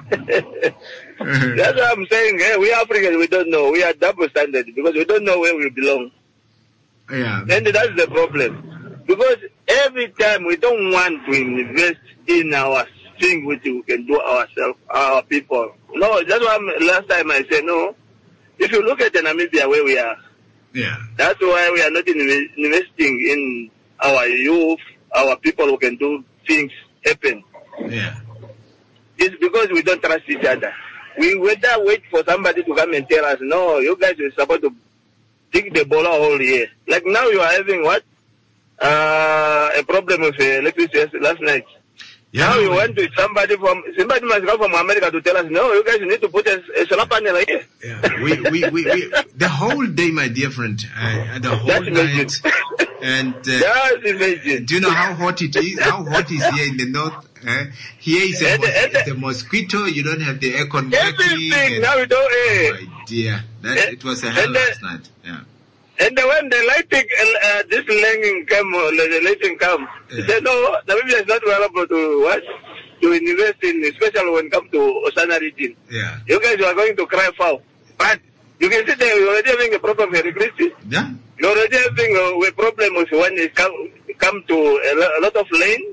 that's what I'm saying. Hey, we Africans, we don't know. We are double standard because we don't know where we belong. Yeah. And that's the problem. Because every time we don't want to invest in our thing which we can do ourselves, our people. No, that's why last time I said, no, if you look at Namibia where we are, that's why we are not investing in our youth, our people who can do things happen. Yeah. It's because we don't trust each other. We whether wait for somebody to come and tell us, no, you guys are supposed to dig the bola hole here. Like now you are having what? A problem with electricity last night. Yeah, now you went to somebody must come from America to tell us, no, you guys need to put a solar panel here. Yeah, we the whole day, my dear friend, the whole night. And do you know how hot it is? How hot is here in the north? Here is a mosquito. You don't have the aircon. Everything now we don't. Oh my dear, it was a hell last night. Yeah. And when the lighting, this lighting come, he said, no, Namibia is not available to what? To invest in, especially when it comes to Osana region. Yeah. You guys are going to cry foul. But you can see that you're already having a problem with electricity. Yeah. You're already having a problem with when it come to a lot of lane.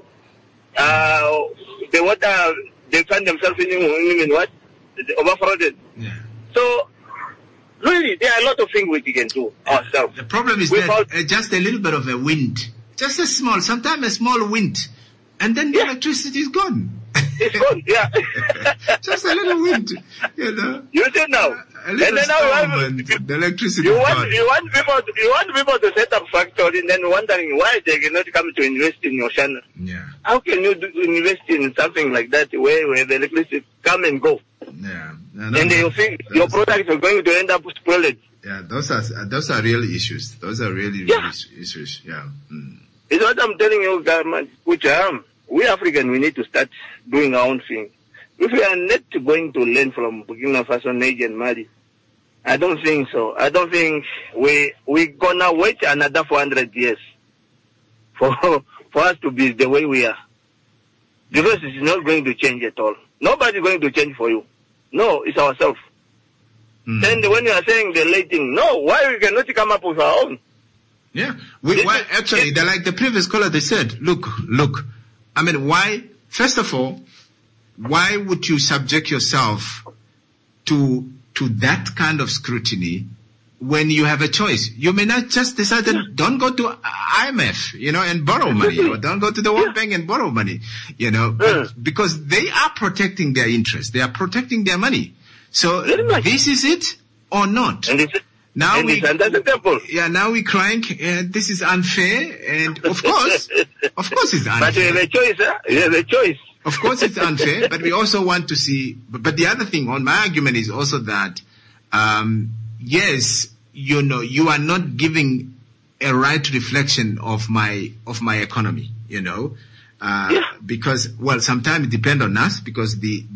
The water, they find themselves in what? Overflooded. Yeah. So, really, there are a lot of things we can do ourselves. The problem is that just a little bit of a wind. Just a small, sometimes a small wind. And then the electricity is gone. It's gone, yeah. Just a little wind, you know. You see now. And then now the electricity is gone. You want people to set up factory and then wondering why they cannot come to invest in your channel. Yeah. How can you invest in something like that where the electricity come and go? Yeah. And you think your products are going to end up spoiled. Yeah, those are real issues. Those are really real issues. Yeah. Mm. It's what I'm telling you, government. We African, we need to start doing our own thing. If we are not going to learn from Burkina Faso, Niger, and Mali, I don't think so. I don't think we're gonna wait another 400 years for us to be the way we are. Because it's not going to change at all. Nobody's going to change for you. No, it's ourselves. Mm. And when you are saying the late thing, no, why we cannot come up with our own? Yeah. Actually, like the previous caller, they said, look. I mean, why, first of all, why would you subject yourself to that kind of scrutiny when you have a choice? You may not just decide that don't go to IMF, and borrow money, or don't go to the World Bank and borrow money, because they are protecting their interests. They are protecting their money. So this is it or not? Now we're crying, this is unfair, and of course it's unfair. But you have a choice, huh? You have a choice. Of course it's unfair, but we also want to see, but the other thing on my argument is also that, yes, you are not giving a right reflection of my economy, because, well, sometimes it depends on us, because the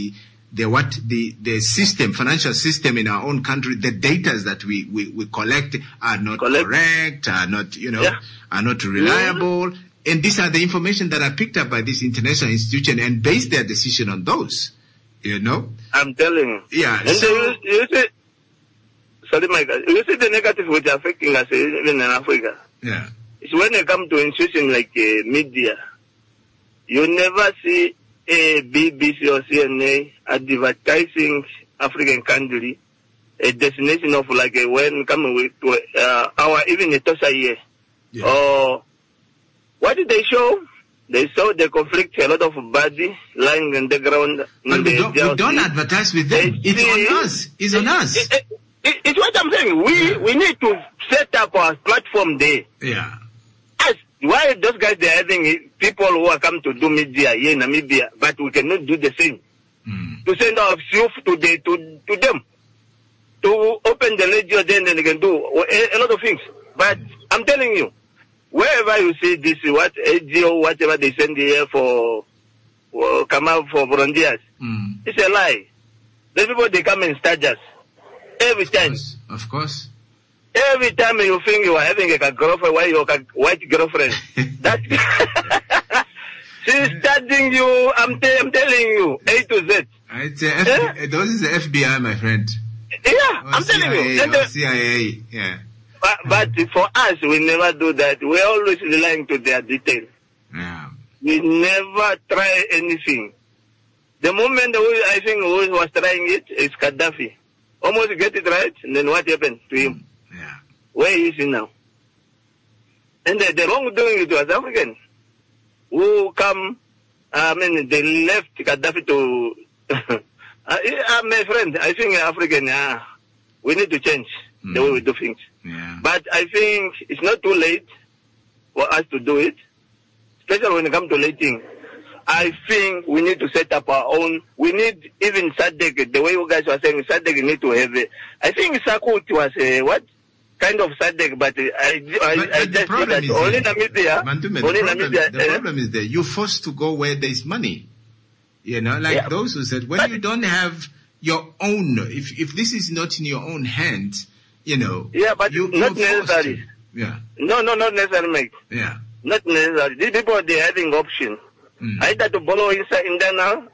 system, financial system in our own country, the data that we collect are not correct, are not, are not reliable. Mm-hmm. And these are the information that are picked up by this international institution and base their decision on those, I'm telling you. Yeah. And you see, sorry, Michael, you see the negative which are affecting us even in Africa. Yeah. It's when you come to institutions like media, you never see a BBC or CNA advertising African country, a destination of like when coming to our even a Tosha year. Yeah. Or what did they show? They saw the conflict, a lot of body lying on the ground. But we don't advertise with them. It's on us. It's on us. It's what I'm saying. We need to set up our platform there. Yeah. Why those guys, they're having people who are come to do media here in Namibia, but we cannot do the same. Mm. To send our youth to them. To open the radio, then they can do a lot of things. But I'm telling you, wherever you see this, what AGO, whatever they send here for come out for volunteers, it's a lie. The people, they come and start us. Every time. Of course. Every time you think you are having a girlfriend, why you're a white girlfriend? She's studying you, I'm telling you, A to Z. It's those is the FBI, my friend. Yeah, I'm telling you. CIA, yeah. But for us, we never do that. We're always relying to their details. Yeah. We never try anything. The moment I think who was trying it is Gaddafi. Almost get it right, and then what happened to him? Yeah. Where is he now? And the wrongdoing it was African who come, they left Gaddafi to, my friend, I think African, we need to change the way we do things. Yeah. But I think it's not too late for us to do it, especially when it comes to lating. I think we need to set up our own. We need even SADC, the way you guys were saying, SADC need to have it. I think Sakut was what kind of SADC, but I just feel that only Namibia. The problem is that you're forced to go where there's money. Those who said, when you don't have your own, if this is not in your own hands, Yeah, but not necessary. Yeah. No, not necessarily, Mike. Yeah. Not necessarily. These people, they're having option. Either to borrow internal,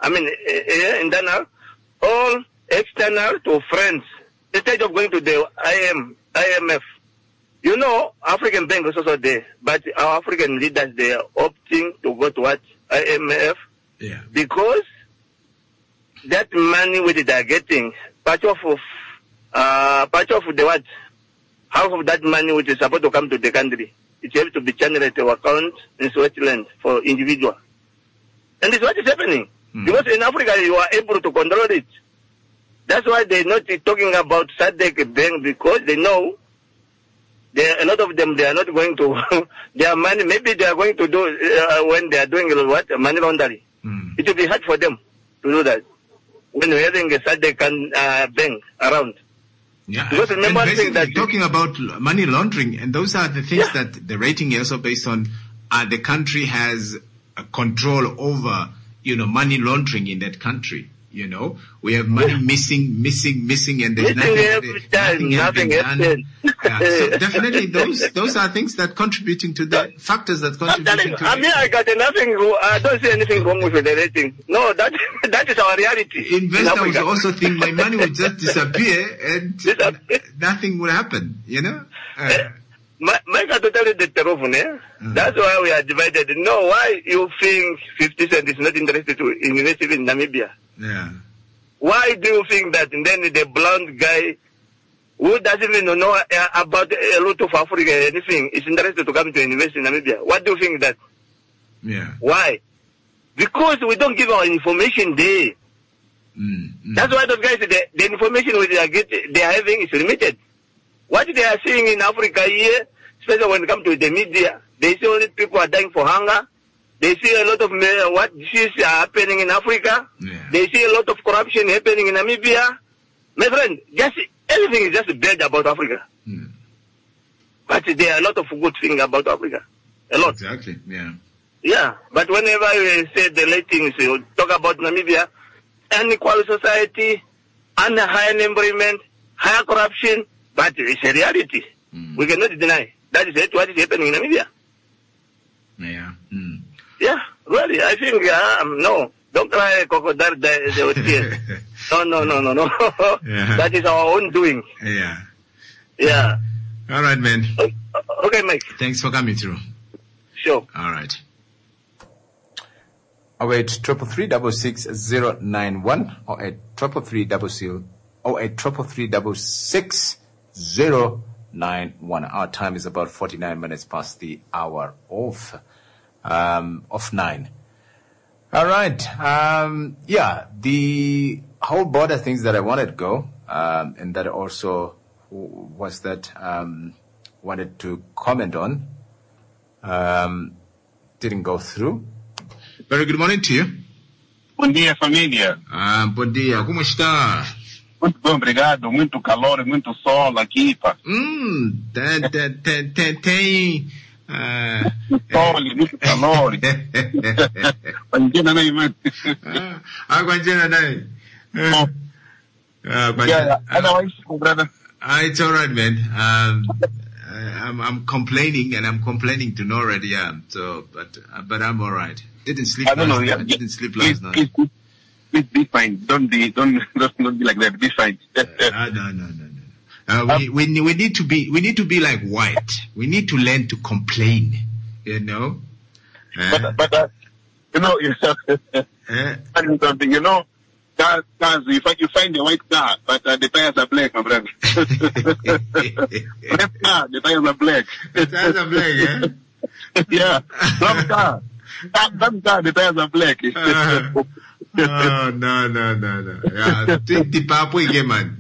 or external to friends, instead of going to the IMF. African Bank is also there, but our African leaders, they are opting to go to what? IMF. Yeah. Because that money which they are getting, part of the what? Half of that money which is supposed to come to the country, it has to be channeled to account in Switzerland for individual. And this is what is happening. Because in Africa, you are able to control it. That's why they're not talking about SADC Bank, because they know a lot of them, they are not going to, their money, maybe they are going to do, when they are doing what? Money laundering. It will be hard for them to do that when we're having a SADC bank around. Yeah, because remember that talking about money laundering, and those are the things that the rating is also based on. The country has a control over, money laundering in that country. We have money missing, and there's nothing done. So definitely, those are things that contributing to the factors that contributing to. I got nothing. I don't see anything wrong with the rating. No, that is our reality. Investors also think my money will just disappear and nothing will happen. Mike, to tell you the truth, that's why we are divided. No, why you think 50 Cent is not interested to invest in Namibia? Yeah. Why do you think that? And then the blonde guy who doesn't even know about a lot of Africa anything is interested to come to invest in Namibia. What do you think that? Yeah. Why? Because we don't give our information there. That's why those guys, the information they are having is limited. What they are seeing in Africa here, especially when it comes to the media, they see only people are dying for hunger. They see a lot of what diseases are happening in Africa. Yeah. They see a lot of corruption happening in Namibia. My friend, everything is just bad about Africa. But there are a lot of good things about Africa. A lot. Exactly, yeah. Yeah, but whenever you say the ratings, you talk about Namibia, unequal society, higher unemployment, higher corruption, but it's a reality. We cannot deny. That is what is happening in Namibia. Yeah. Yeah, really, I think, no, don't cry crocodile tears. No. Yeah. That is our own doing. Yeah. Yeah. All right, man. Okay, Mike. Thanks for coming through. Sure. All right. 0833366091 or 0833366091. Our time is about 49 minutes past the hour of 9. All right. The whole border things that I wanted to go, and that also was that wanted to comment on, didn't go through. Very good morning to you. Bom dia, família. Bom dia. Como está? Muito bom, obrigado. Muito calor, muito sol aqui, pá. Tem sol, muito calor. Guanjena nai, man. Guanjena nai. Otherwise, brother. It's all right, man. I'm complaining, and I'm complaining to know already. But I'm all right. Didn't sleep last night. Didn't sleep last night. Be fine. Don't be like that. Be fine. No. We need to be like white. We need to learn to complain. But something. Cars, you find a white car, but the tires are black, my brother. Red car, the tires are black. The tires are black, yeah? Yeah. Some car, the tires are black. No. Yeah, take the papo again, man.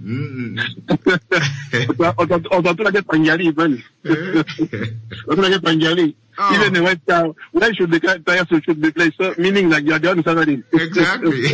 Even the white car, why should the tires should be placed? So, meaning like you are the only somebody. Exactly.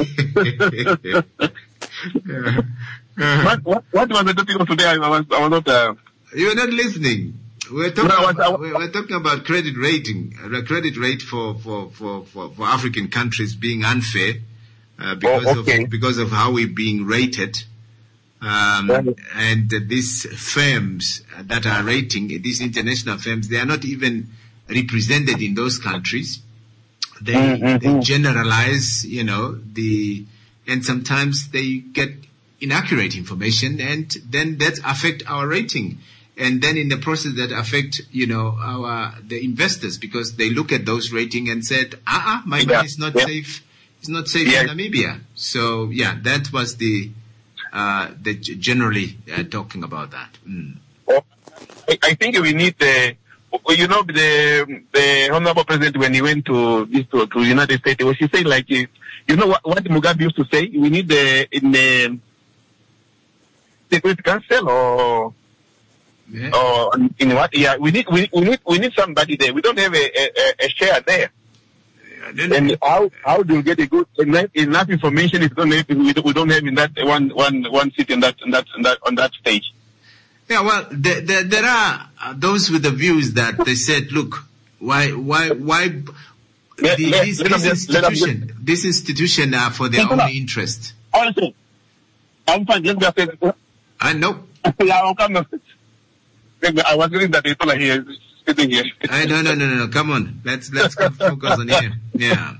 What was the topic of today? I was not. You were not listening. We're talking about credit rating, credit rate for African countries being unfair because of how we're being rated. And these firms that are rating, these international firms, they are not even represented in those countries. They generalize, and sometimes they get inaccurate information, and then that affect our rating. And then in the process that affect, the investors, because they look at those rating and said, my money is not safe. It's not safe in Namibia. So that was the generally talking about that. I think we need the Honorable President, when he went to United States, he was saying like, what Mugabe used to say, we need in the Security Council or in what? Yeah, we need somebody there. We don't have a share there. And how do you get a good enough information if we don't have in that one seat in that on that stage? Yeah, well, there are those with the views that they said, look, why this institution are for their own interest. Honestly, I'm fine. I know. I was reading that people are here sitting here. No. Come on, let's focus on here. Yeah.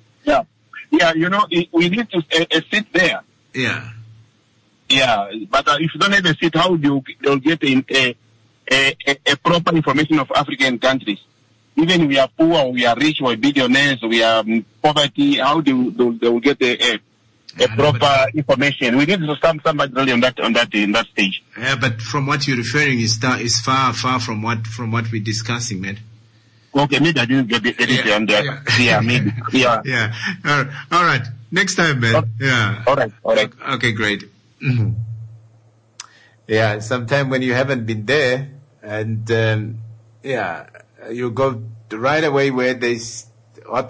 We need to sit there. Yeah. Yeah, but if you don't have a seat, how do you get a proper information of African countries? Even we are poor, we are rich, we are billionaires, we are poverty. How they will get a proper information? We need to somebody really on that stage. Yeah, but from what you're referring is far from what we're discussing, man. Okay, maybe I didn't get it on there. Yeah, maybe. Yeah. Yeah. All right. Next time, man. Yeah. All right. Okay, great. Mm-hmm. Yeah, sometime when you haven't been there, and you go right away where there's. Very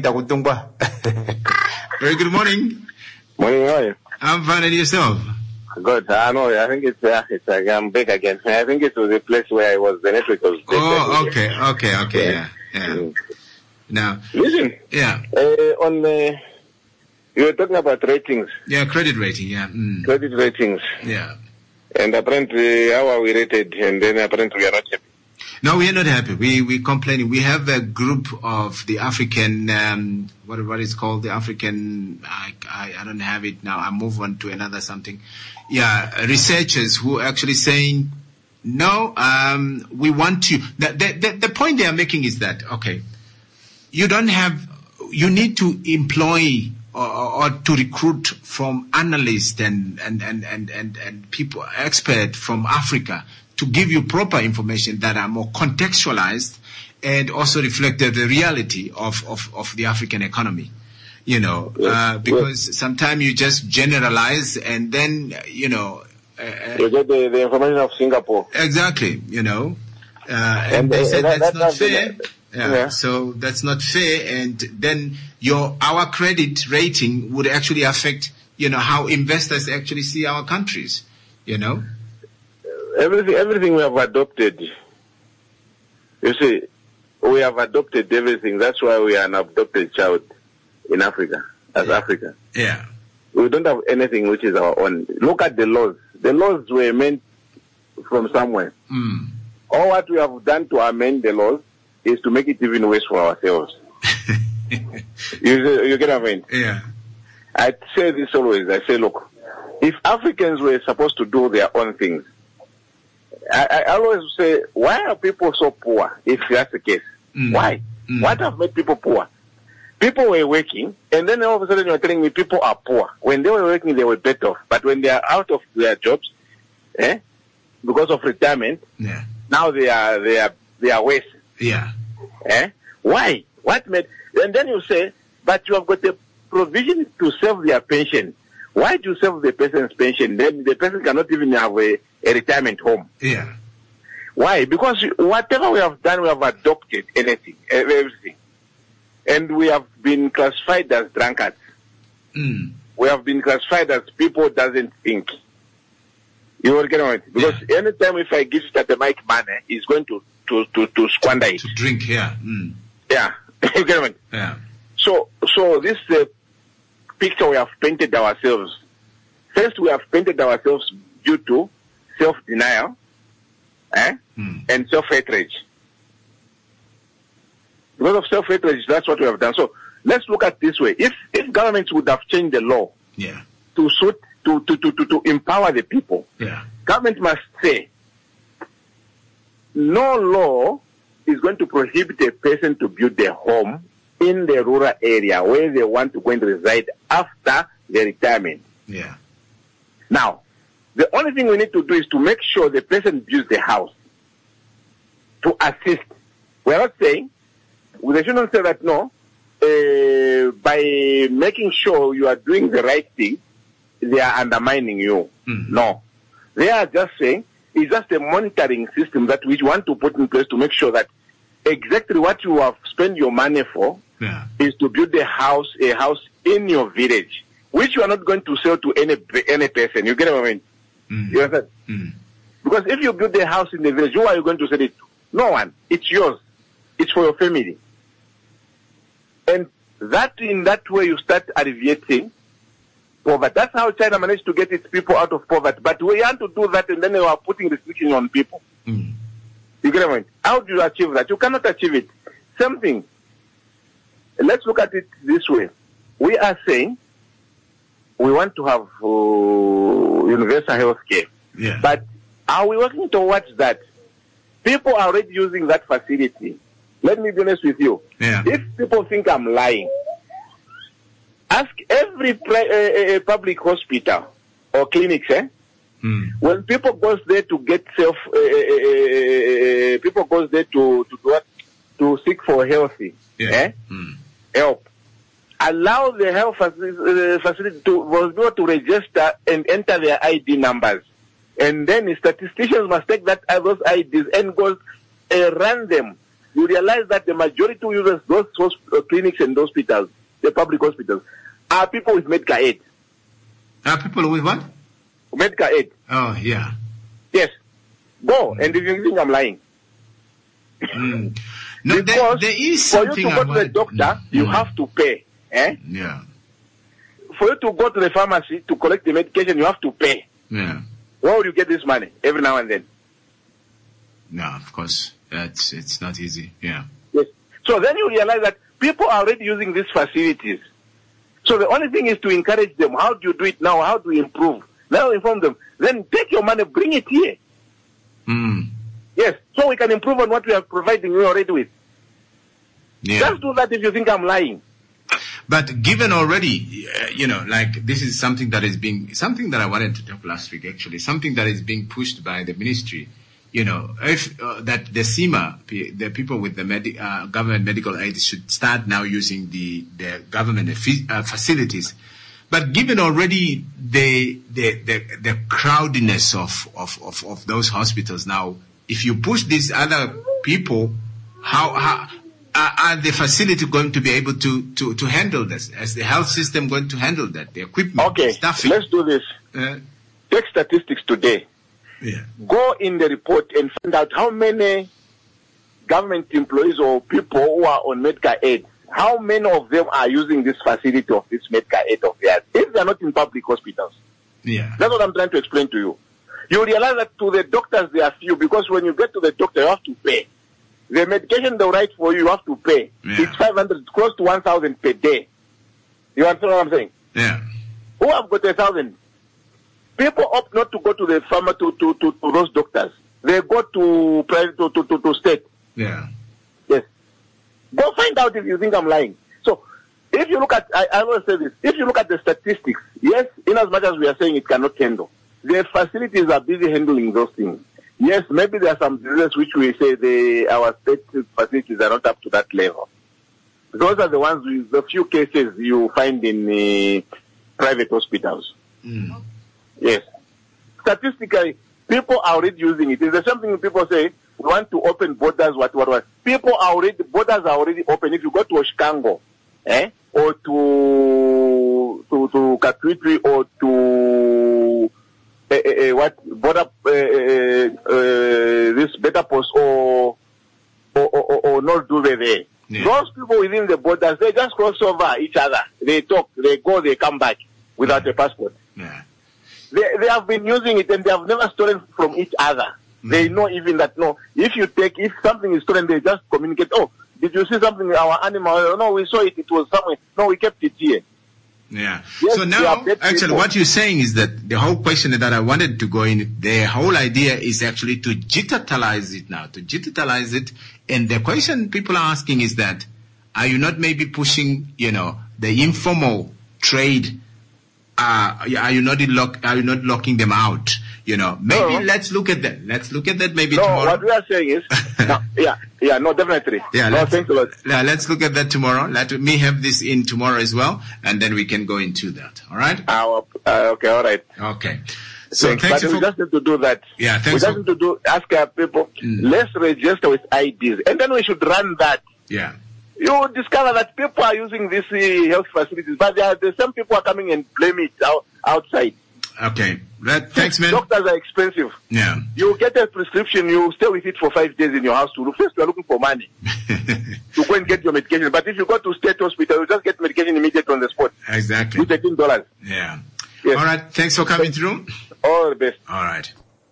good morning. Morning, how are you? I'm fine, and yourself? Good. I think it's I'm back again. I think it was the place where I was. The network was. Okay. Yeah. Now, listen. Yeah. You were talking about ratings. Yeah, credit rating, yeah. Credit ratings. Yeah. And apparently, how are we rated? And then apparently we are not happy. No, we are not happy. We complaining. We have a group of the African, what is called the African, I don't have it now. I move on to another something. Yeah, researchers who are actually saying, no, we want to. The point they are making is that, okay, you need to employ or to recruit from analysts and people, experts from Africa to give you proper information that are more contextualized and also reflect the reality of the African economy. Because sometimes you just generalize and then, you get the information of Singapore. Exactly, and they said that's not fair. Yeah, so that's not fair, and then our credit rating would actually affect, how investors actually see our countries, Everything we have adopted. You see, we have adopted everything. That's why we are an adopted child in Africa, as Africa. Yeah. We don't have anything which is our own. Look at the laws. The laws were meant from somewhere. All what we have done to amend the laws is to make it even worse for ourselves. You get what I mean? Yeah. I say this always. I say, look, if Africans were supposed to do their own things, I always say, why are people so poor if that's the case? Why? What have made people poor? People were working, and then all of a sudden you're telling me people are poor. When they were working, they were better off. But when they are out of their jobs, because of retirement, now they are worse. Yeah. Why? What made? And then you say, but you have got a provision to save their pension. Why do you save the person's pension? Then the person cannot even have a retirement home. Yeah. Why? Because whatever we have done, we have adopted everything. And we have been classified as drunkards. We have been classified as people who doesn't think. You will get on it. Because anytime if I give the mic money, he's going to squander it. To drink, yeah. Yeah. You get on it? Yeah. So this picture we have painted ourselves First, we have painted ourselves due to self-denial and self-hatred. Because of self-hatred, that's what we have done. So let's look at it this way. If governments would have changed the law to suit to empower the people, government must say no law is going to prohibit a person to build a home in the rural area where they want to go and reside after their retirement. Now, the only thing we need to do is to make sure the person builds the house to assist. We're not saying, they shouldn't say that no, by making sure you are doing the right thing, they are undermining you. No. They are just saying, it's just a monitoring system that we want to put in place to make sure that exactly what you have spent your money for is to build a house in your village, which you are not going to sell to any person. You get what I mean? You understand? Because if you build a house in the village, who are you going to sell it to? No one. It's yours. It's for your family. And that in that way you start alleviating poverty. That's how China managed to get its people out of poverty. But we want to do that and then they are putting restrictions on people. You get what I mean? How do you achieve that? You cannot achieve it. Same thing. Let's look at it this way. We are saying we want to have universal health care. But are we working towards that? People are already using that facility. Let me be honest with you. If people think I'm lying, ask every public hospital or clinics, when people goes there to get people goes there to seek for healthy help. Allow the health facility to register and enter their ID numbers, and then the statisticians must take those IDs and go run them. You realize that the majority who uses those clinics and hospitals, the public hospitals, are people with medical aid. Are people with what? Medical aid. Oh, yeah. Yes. Go, and if you think I'm lying. No, because there is for something you to go to the doctor, you have to pay. Yeah. For you to go to the pharmacy to collect the medication, you have to pay. Yeah. Where will you get this money? Every now and then. No, of course. It's not easy. Yeah. Yes. So then you realize that people are already using these facilities. So the only thing is to encourage them. How do you do it now? How do you improve? Now inform them. Then take your money, bring it here. Yes. So we can improve on what we are providing you already with. Just do that if you think I'm lying. But given already, like this is something that I wanted to talk last week actually, something that is being pushed by the ministry, if that the SEMA, the people with the government medical aid should start now using the government facilities. But given already the crowdiness of those hospitals now, if you push these other people, how are the facility going to be able to handle this? Is the health system going to handle that? The equipment, staffing? Let's do this. Take statistics today. Go in the report and find out how many government employees or people who are on medical aid, how many of them are using this facility of this medical aid of theirs, if they are not in public hospitals. That's what I'm trying to explain to you. You realize that to the doctors they are few, because when you get to the doctor you have to pay. The medication they write for you have to pay. It's 500, close to 1,000 per day. You understand what I'm saying? Who have got 1,000? People opt not to go to the farmer to those doctors. They go to private to state. Yes. Go find out if you think I'm lying. So if you look at, I always say this, if you look at the statistics, yes, in as much as we are saying it cannot handle, the facilities are busy handling those things. Yes, maybe there are some diseases which we say our state facilities are not up to that level. Those are the ones with the few cases you find in private hospitals. Yes. Statistically, people are already using it. It's the same thing people say, we want to open borders, what. Borders are already open. If you go to Oshikango, or to Katwitwi, or to this Better Post or North Duve there. Those people within the borders, they just cross over each other. They talk, they go, they come back without a passport. They have been using it and they have never stolen from each other. They know even that, no, if something is stolen, they just communicate, oh, did you see something in our animal? No, we saw it was somewhere. No, we kept it here. Yeah. Yes, so now, actually, what you're saying is that the whole question that I wanted to go in, the whole idea is actually to digitalize it now, And the question people are asking is that, are you not maybe pushing, the informal trade? Are you not locking them out? Maybe let's look at that. Let's look at that maybe tomorrow. What we are saying is, definitely. Thanks a lot. Let's look at that tomorrow. Let me have this in tomorrow as well, and then we can go into that. All right? Okay, all right. Okay. So we just need to do that. Yeah, thanks. We just need to ask our people, let's register with IDs, and then we should run that. Yeah. You discover that people are using these health facilities, but the same people are coming and blame it outside. Okay. Thanks, man. Doctors are expensive. Yeah. You get a prescription, you stay with it for 5 days in your house. First, you are looking for money to go and get your medication. But if you go to state hospital, you just get medication immediately on the spot. Exactly. With $18. Yeah. Yes. All right. Thanks for coming through. All the best. All right.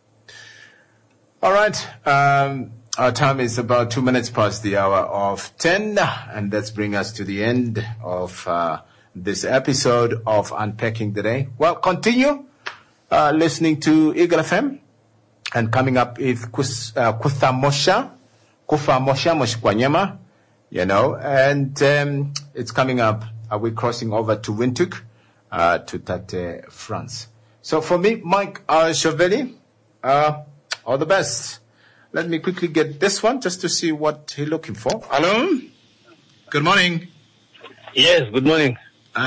All right. Our time is about 2 minutes past the hour of 10, and that's bring us to the end of this episode of Unpacking the Day. Well, continue listening to Eagle FM, and coming up is Kufa Mosha Moshkwanyama, and it's coming up. We're crossing over to Windhoek, to Tate, France. So for me, Mike Shovelli, all the best. Let me quickly get this one just to see what he's looking for. Hello? Good morning. Yes, good morning.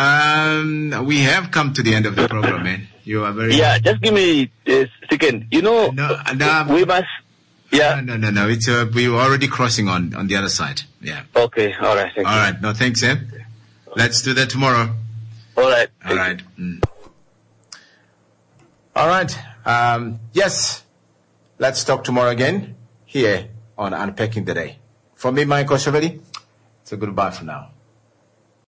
We have come to the end of the program, man. You are very... Yeah, just give me a second. We must... Yeah. No. It's we were already crossing on the other side. Yeah. Okay, all right. Thank you. All right. No, thanks, eh? Let's do that tomorrow. All right. All right. All right. Yes. Let's talk tomorrow again here on Unpacking the Day. For me, Michael Shovelli, it's a goodbye for now.